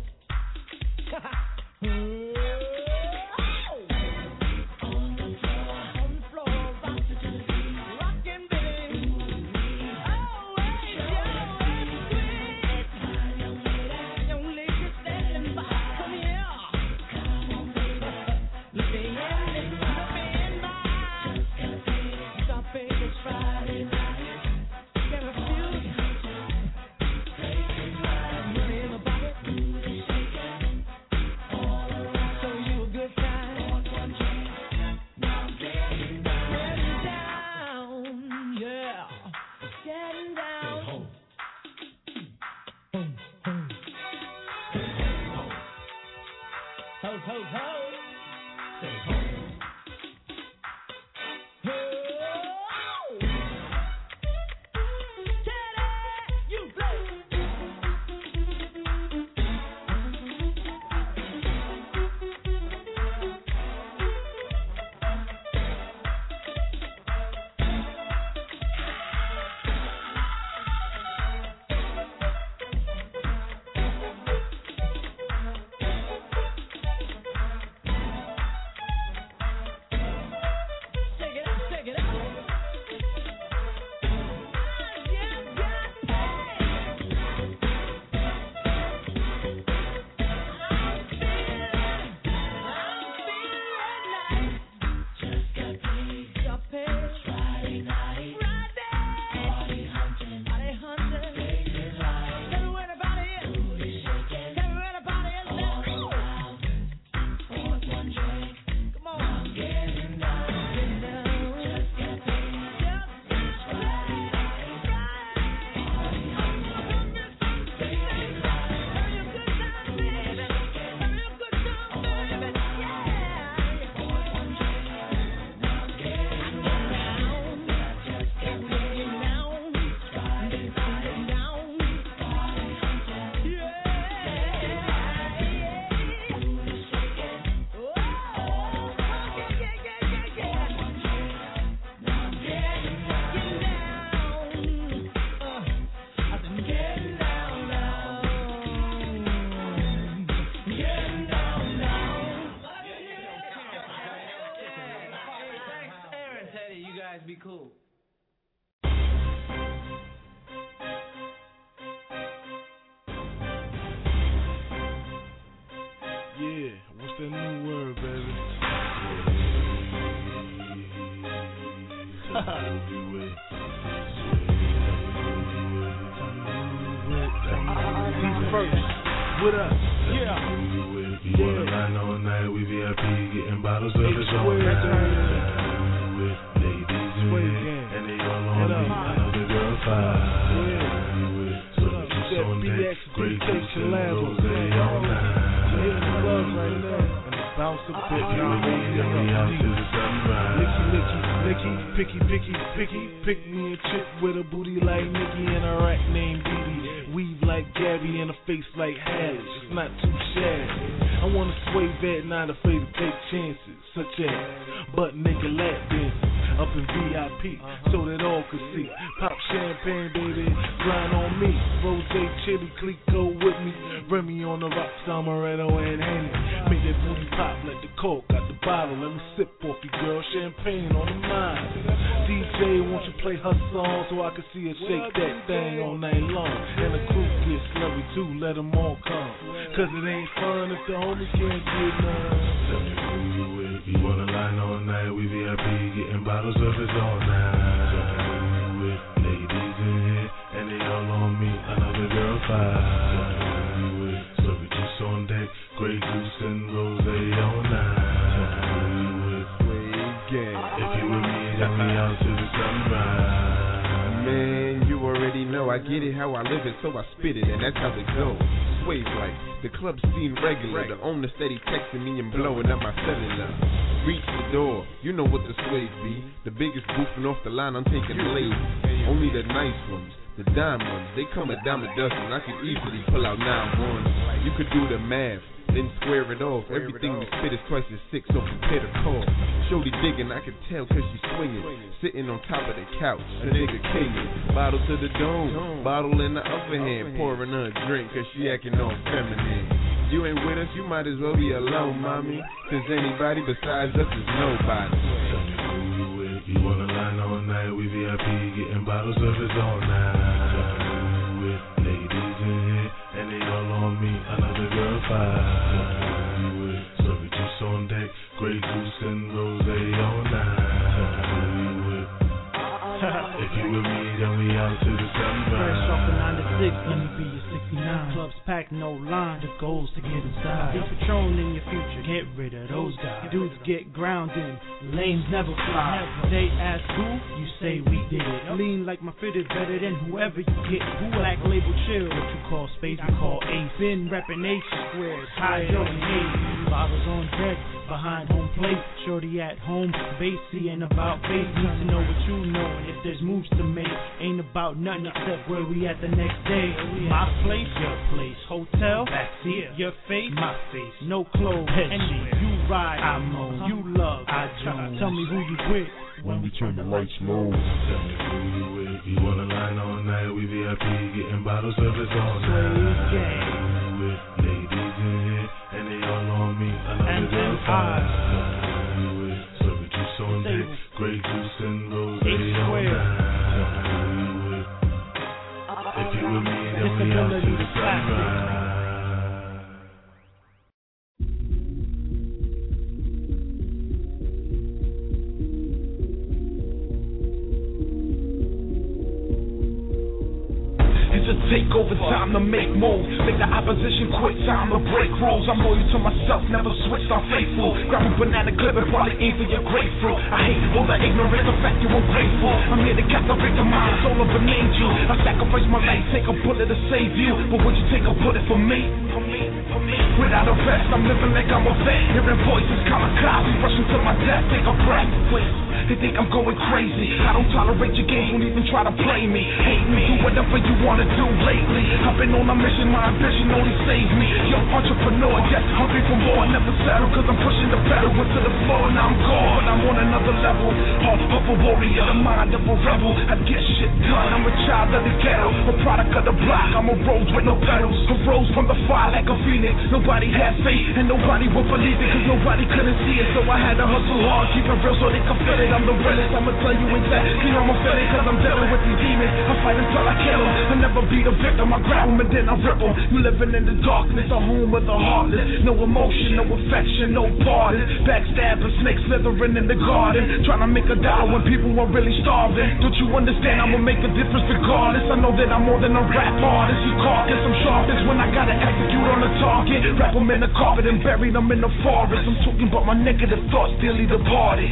Be cool. Yeah, what's that new word, baby? He's first. What up? Yeah. You wanna line all night, we V I P getting bottles of this all night. And they all on me, another girl five. So that you on that great juice and rose all night. Bounce a bit, if you with me, then we out to the sunrise. Licky, licky, licky, picky, picky, picky. Pick me a chick with a booty like Nicki and a rat named Dee. Weave like Gabby and a face like Halle. It's not too shabby. I wanna sway that, not afraid to take chances, such as butt naked lap dancing up in V I P, so that all could see. Pop champagne, baby, grind on me. Rose, chili, clique, go with me. Remy on the rocks, Amaretto and Henny. Make that booty pop like the Coke, got the bottle. Let me sip off you, girl. Champagne on the mind. D J, won't you play her song so I can see her shake that thing all night long? And the crew gets slurry too, let them all come. Cause it ain't fun if the homies can't get none. Tell me who you with. You wanna line all night, we V I P getting bottles of it all night. With ladies in here, and they all on me, another girl five. So we just on deck, Grey Goose and Rose all night. If you with me, then we out to the sunrise. Man, you already know I get it how I live it, so I spit it, and that's how it goes. Swave like the club scene regular. The owner steady texting me and blowing up my cellular. Reach the door, you know what the swave be. The biggest boofing off the line, I'm taking the lady. Only the nice ones, the dime ones, they come a dime a dozen. I could easily pull out nine ones. You could do the math, then square it off. Everything we spit is twice as sick, so prepare to call. Shorty digging, I can tell cause she swinging. Sitting on top of the couch, a nigga kingin'. Bottle to the dome, bottle in the upper hand. Pouring her a drink cause she acting all feminine. You ain't with us, you might as well be alone, mommy. Cause anybody besides us is nobody. You wanna line all night, we V I P, getting bottle service all night. With ladies in here, and they all on me, another girl fight. With serving juice on deck, Grey Goose and Rosé all night. With if you with me, then we out to the sunrise. Fresh off the nine to six, let me be your sixty-nine. Clubs packed, no line, the goal's to get inside. Be Patron in your future, get rid of those guys. Dudes get grounded, lanes never fly. They ask who, you say we did it. Lean like my fit is better than whoever you get. Who black label chill, what you call space, we call ace. Been reppin' H squares, high Joe and Hayes. Bottles on deck, behind home plate. Shorty at home, Basie ain't about face. Need to know what you know, and if there's moves to make. Ain't about nothing except where we at the next day. My place, your place. Hotel, that's here. Your face, my face. No clothes, anywhere. You ride, I mow. You love, I join. Tell me who you with when we turn the lights low. Tell me who you with. You wanna line all night, we V I P, getting bottle service all night. With ladies in here, and they all on me, another girl fight. With serving juice on deck, Grey Goose and Rosé all night. If you with me, then we out to the sunrise. Take over, time to make moves. Make the opposition quit, time to break rules. I'm loyal to myself, never switched, I'm faithful. Grab a banana clip and probably aim for your grapefruit. I hate all the ignorance, the fact you ungrateful. I'm here to captivate the mind, soul of an angel. I sacrifice my life, take a bullet to save you. But would you take a bullet for me? For me, for me. Without a rest, I'm living like I'm a vet. Hearing voices, kamikaze, rushing to my death. Take a breath, wait. They think I'm going crazy. I don't tolerate your games, won't even try to play me. Hate me, do whatever you wanna do lately. I've been on a mission, my ambition only saves me. Young entrepreneur, yes, hungry for more. Never settle, cause I'm pushing the pedal into the floor. Now I'm gone, but I'm on another level. Heart of a warrior, the mind of a rebel. I get shit done, I'm a child of the ghetto. A product of the block, I'm a rose with no petals. I rose from the fire like a phoenix. Nobody had faith, and nobody would believe it, cause nobody couldn't see it. So I had to hustle hard, keep it real so they could feel it. I'm the realest, I'ma tell you exactly I'm offended, cause I'm dealing with these demons. I fight until I kill them. I never be the victim, I grab them and then I rip them. You living in the darkness, a home of the heartless. No emotion, no affection, no pardon. Backstabbing, snakes slithering in the garden. Trying to make a dollar when people are really starving. Don't you understand, I'ma make a difference regardless. I know that I'm more than a rap artist. You carcass, I'm sharpest when I gotta execute on the target. Wrap them in the carpet and bury them in the forest. I'm talking about my negative thoughts, dearly departed.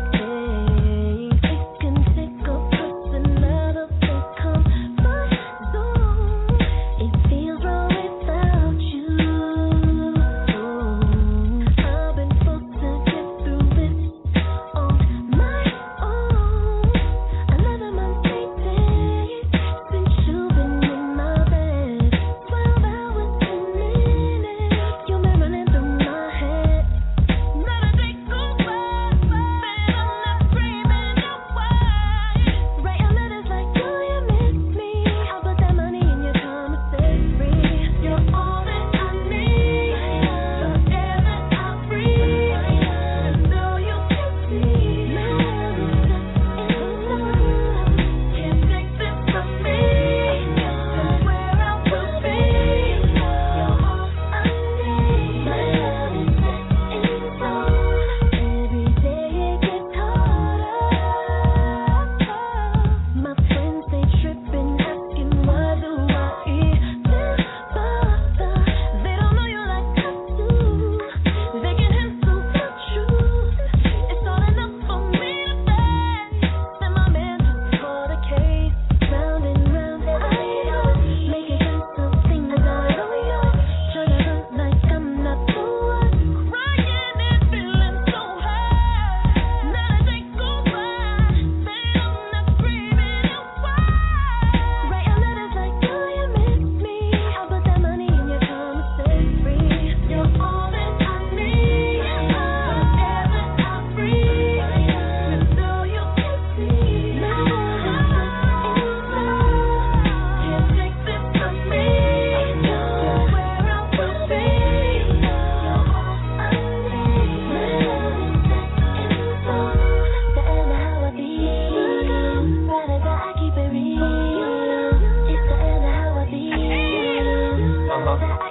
So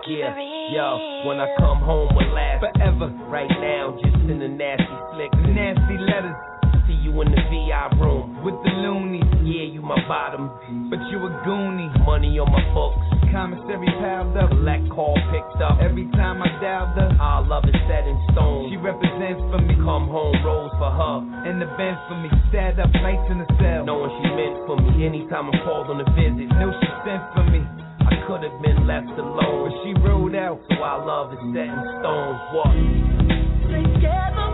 Yeah, yo, when I come home, we'll last forever. Right now, just in the nasty flick, nasty letters. See you in the V I room with the loonies. Yeah, you my bottom, but you a goonie. Money on my books, commissary piled up, black call picked up. Every time I dialed her, our love is set in stone. She represents for me. Come home, rolls for her, and the bench for me. Stand up nights in the cell, knowing she meant for me. Anytime I'm called on a visit, know she sent for me. I could have been left alone, but she rode out, so our love is set in stone. What? Together.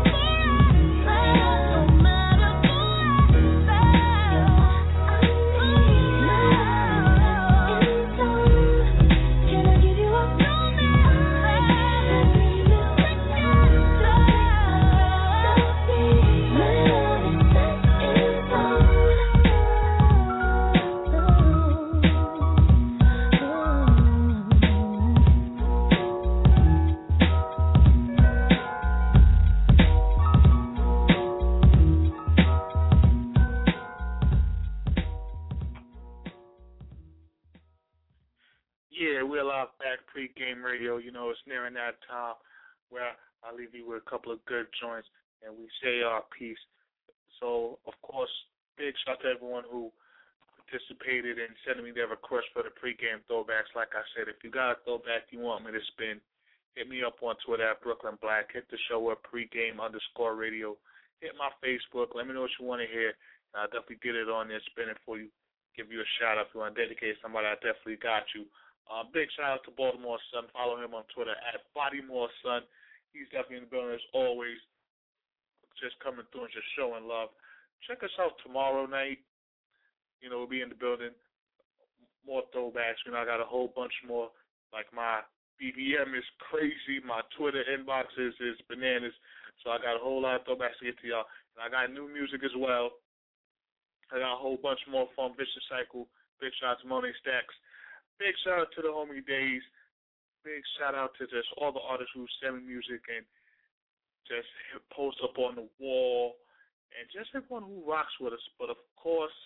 Pre-game radio, you know, it's nearing that time where I leave you with a couple of good joints and we say our piece. So, of course, big shout out to everyone who participated in sending me their request for the pre-game throwbacks. Like I said, if you got a throwback you want me to spin, hit me up on Twitter at Brooklyn Black. Hit the show at pre-game underscore radio. Hit my Facebook. Let me know what you want to hear. And I'll definitely get it on there, spin it for you, give you a shout out. If you want to dedicate somebody, I definitely got you. Uh, big shout out to Baltimore Sun. Follow him on Twitter at Bodymore Sun. He's definitely in the building as always, just coming through and just showing love. Check us out tomorrow night. You know, we'll be in the building. More throwbacks. You know, I got a whole bunch more. Like my B B M is crazy. My Twitter inbox is, is bananas. So I got a whole lot of throwbacks to get to y'all. And I got new music as well. I got a whole bunch more from Vicious Cycle. Big shout out to Monet Stacks. Big shout out to the Homie Days. Big shout out to just all the artists who send me music and just post up on the wall, and just everyone who rocks with us. But of course,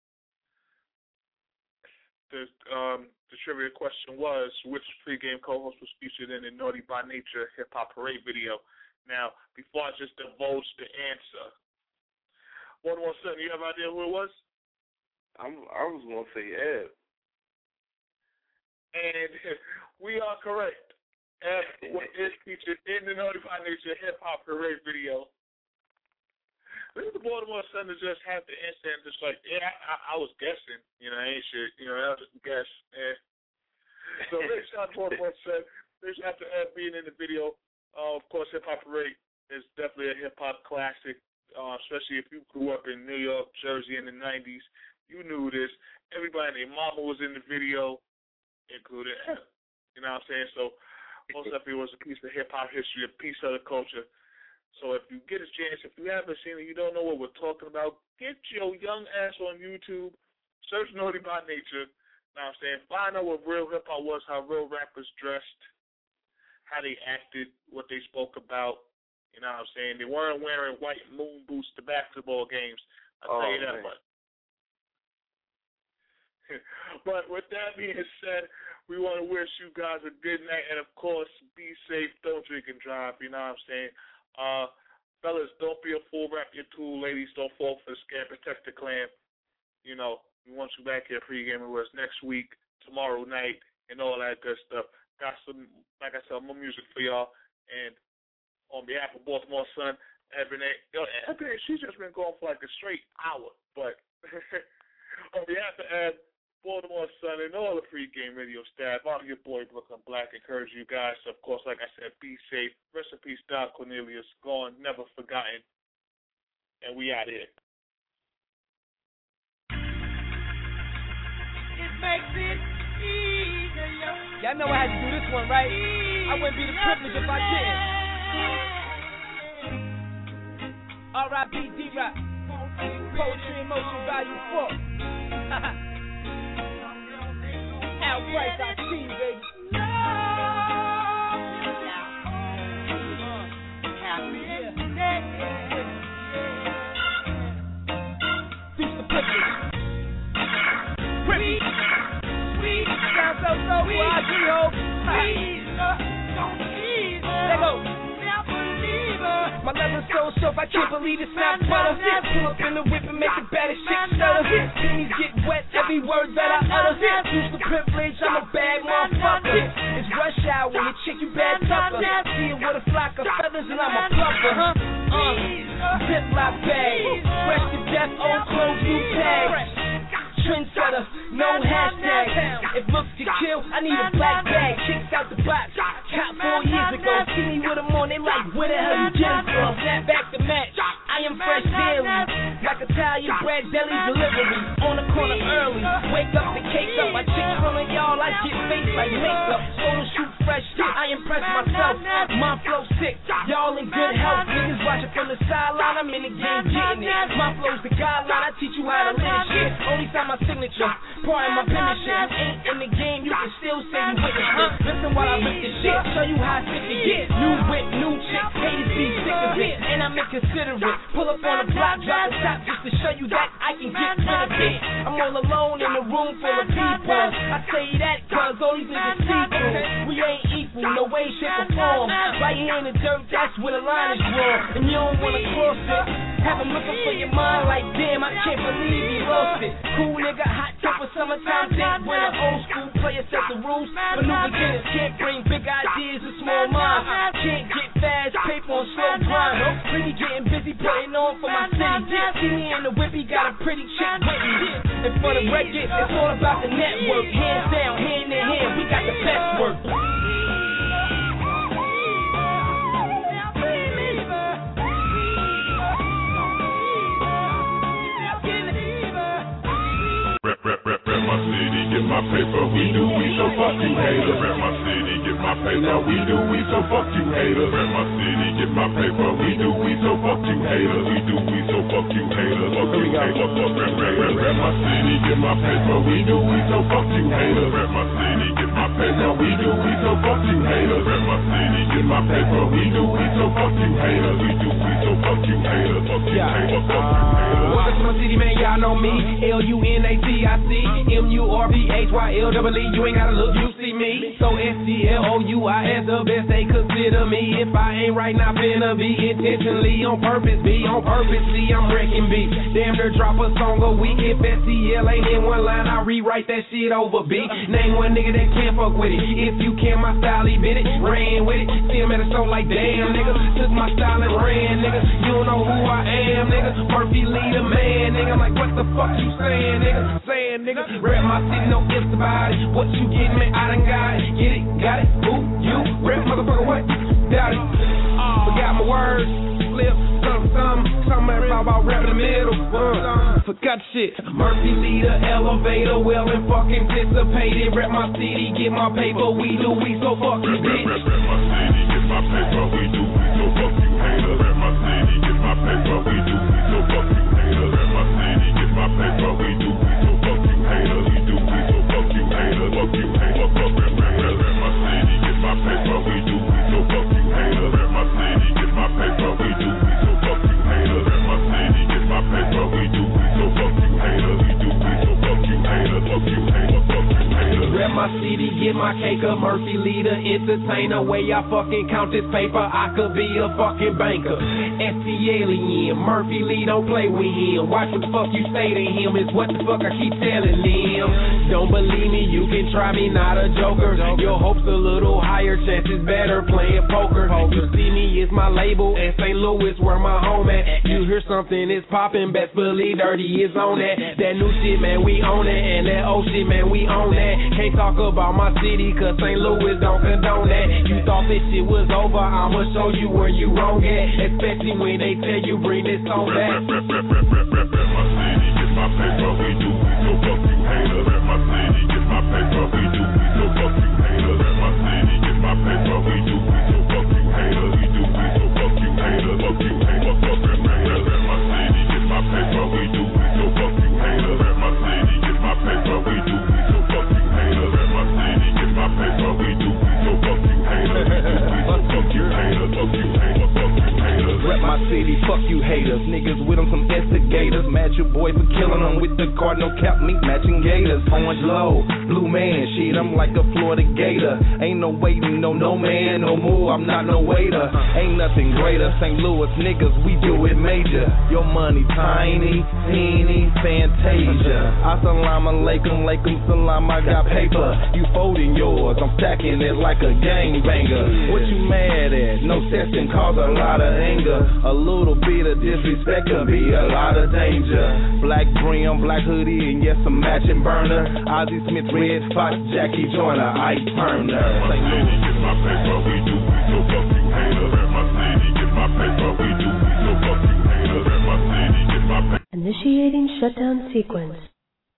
the um, the trivia question was, which pregame co-host was featured in the Naughty by Nature Hip Hop Parade video? Now, before I just divulge the answer, one more second, you have an idea who it was? I'm, I was gonna say Ed. And we are correct. Ed is featured in the Naughty by Nature Hip Hop Parade video. This is the Baltimore Sun to just have the answer and just like, yeah, I, I was guessing. You know, I ain't shit. You know, I was just guess. Eh. So big shout out to Baltimore Sun. Big shout out to Ed being in the video. Uh, of course, Hip Hop Parade is definitely a hip hop classic, uh, especially if you grew up in New York, Jersey in the nineties. You knew this. Everybody and their mama was in the video, including Ed. You know what I'm saying? So most definitely was a piece of hip hop history, a piece of the culture. So if you get a chance, if you haven't seen it, you don't know what we're talking about, get your young ass on YouTube, search Naughty by Nature. You know what I'm saying? Find out what real hip hop was, how real rappers dressed, how they acted, what they spoke about. You know what I'm saying? They weren't wearing white moon boots to basketball games. I'll oh, tell you that man. much. But with that being said, we want to wish you guys a good night, and of course, be safe. Don't drink and drive. You know what I'm saying? Uh, fellas, don't be a fool. Wrap your tool. Ladies, don't fall for the scam. Protect the clan. You know, we want you back here pre-gaming with us next week, tomorrow night, and all that good stuff. Got some, like I said, more music for y'all. And on behalf of Baltimore Sun, Ebony, yo, Ebony, she's just been going for like a straight hour. But on behalf of Ed, Baltimore Sun, and all the pre-game radio staff, I'm your boy Brooklyn Black. Encourage you guys to, of course, like I said, be safe. Rest in peace, Don Cornelius. Gone, never forgotten. And we out here. It makes it easier. Y'all know I had to do this one, right? I wouldn't be the privilege if I didn't. R I P D-Rock. Poetry in Motion, Volume four. Al Price, I see you, baby. Peace to privilege. We, we, sound so so, I do hope. Let go. My leather so soft, I can't believe it's not butter. Pull up in the whip and make the baddest shit stutter. Pennies get wet, every word that I utter. Use the privilege, I'm a bad motherfucker. It's rush hour when you chick you bad tucker. See it with a flock of feathers and I'm a pluffer, huh? Uh, Ziploc bag, fresh to death, old clothes, new tags. Trendsetter, no hashtag. If looks could kill, I need a black bag. Chicks out the box, cop four years ago. See me with them on, they like, where the hell you get it from? Snap back the match, I am fresh daily. Like Italian bread deli delivery. On the corner early, wake up the cake up. My chicks from y'all, I get face like makeup. Solo shoot fresh, I impress myself. My flow sick, y'all in good health. Niggas watching from the sideline, I'm in the game getting it. My flow's the guideline, I teach you how to live shit. Only time I signature, part of my penmanship. You ain't in the game, you can still say you witness it. Listen while I rip this shit, show you how sick it gets. New whip, new chick, haters be sick of it, and I'm inconsiderate. Pull up on the block, drop the top just to show you that I can get rid of it. I'm all alone in a room full of people. I say that cause all these niggas see through. We ain't equal, no way, shape, or form. Right here in the dirt, that's where the line is drawn. And you don't wanna cross it. Have them looking for your mind like, damn, I can't believe he lost it. Cool nigga, hot temper, summertime think when an old school player set the rules. But new beginners can't bring big ideas to small minds. Can't get fast paper on slow grind. Pretty getting busy putting on for my city. See me in the whippy, got a pretty chick with me. And for the record, it's all about the network. Hands down, hand in hand, we got the best work. Rep, rep, rep, rep my city, get my paper, we do, we so fuck you haters. Rep my city, get my paper, we do, we so fuck you haters. Rep my city, get my paper, we do, we so fuck you haters. We do, we so fuck you haters. Fuck you haters, fuck, rep, rep, rep, rep my city, get my paper, we do, we so fuck you haters. Rep my city, get my paper, we do, we so fuck you haters. Rep my city, get my paper, we do, we so fuck you haters. We do, we so fuck you haters. Fuck you haters, fuck you haters. Welcome to my city, man, y'all know me. L U N A T I C M U R P H Y L E E. You ain't gotta look, you see me. So S C L O U I S, the best they consider me. If I ain't right now, finna be intentionally on purpose. Be on purpose, see I'm wrecking beats. Damn near drop a song a week. If S C L ain't in one line, I rewrite that shit over beat. Name one nigga that can't fuck with it. If you can, my style, he bit it. Ran with it. See him at a show like, damn, nigga. Took my style and ran, nigga. You don't know who I am, nigga. Murphy Lee the man, nigga. I'm like, what the fuck you saying, nigga? Saying, nigga. Rap my city, no ifs about it. What you getting, man? I done got it. Get it, got it. Who? You? Rap, motherfucker, what? Doubt it. Forgot my words. Flip, something, something. Something about rap in the middle. Uh, forgot shit. Murphy Lee the elevator. Well and fucking anticipated. Rap my city, get my paper. We do, we so fucking bitch. Rap, rap, rap my city, get my paper. We do, we so fucking haters. Rap my city, get my paper. We do, we so fucking haters. Rap my city, get my paper. We do, we so fucking haters. We do, we so fucking haters. Fuck you, haters. Fuck, rap, rap, rap, rap my city, get my paper. We do, we so fucking haters. Rap my city, get my paper. We do, we so fucking haters. Rap my city, get my paper. We do, we so fucking haters. We do, we so fucking haters. Fuck you, haters. Fuck you, haters. Rap my city, get my cake up. Murphy Lee the entertainer. Way I fucking count this paper, I could be a fucking banker. S T Alien, Murphy Lee don't play with him. Watch what the fuck you say to him is what the fuck I keep telling them. Don't believe me, you can try me, not a joker. Your hopes a little higher, chances better playing poker. You see me, it's my label, and Saint Louis where my home at. You hear something, it's popping, best believe Dirty is on that. That new shit, man, we own it, and that old shit, man, we own that. Can't talk about my city, cause Saint Louis don't condone that. You thought this shit was over, I'ma show you where you wrong at. Especially when they tell you bring this song back. Rap, rap, rap, rap, rap, rap my city, get my paper. We do, we so fucking haters. Rap my city, get my paper. We do, we so fucking haters. Rap my city, get my paper. We do, we so fucking haters. We do, we so fucking haters. Fuck you, haters. Fuck, rap, rap, rap, rap my city, get my paper. We do, we so fucking haters. Rap my city, get my paper. We do, we so fucking haters. Rap my city, get my paper. We do, we so fucking haters. We do, we so fucking haters. Fuck you, haters. Fuck you, haters. Rep my city, fuck you haters. Niggas with them some instigators. Mad your boy for killing them with the cardinal cap, meat matching gators. Orange low, blue man, shit, I'm like a Florida gator. Ain't no waiting, no no man, no more, I'm not no waiter. Ain't nothing greater, Saint Louis niggas, we do it major. Your money tiny, teeny, Fantasia. Assalamu alaikum, alaikum salam, I got paper. You folding yours, I'm stacking it like a gangbanger. What you mad at? No sex can cause a lot of anger. A little bit of disrespect can be a lot of danger. Black brim, black hoodie, and yes, a matching burner. Ozzie Smith, Red Fox, Jackie Joyner, Ike Turner. Saint Louis. Get my paper, we do, we so fuck you haters. Rap my city, get my paper, we do, we so fuck you haters. Rap my city, get my paper. Initiating shutdown sequence.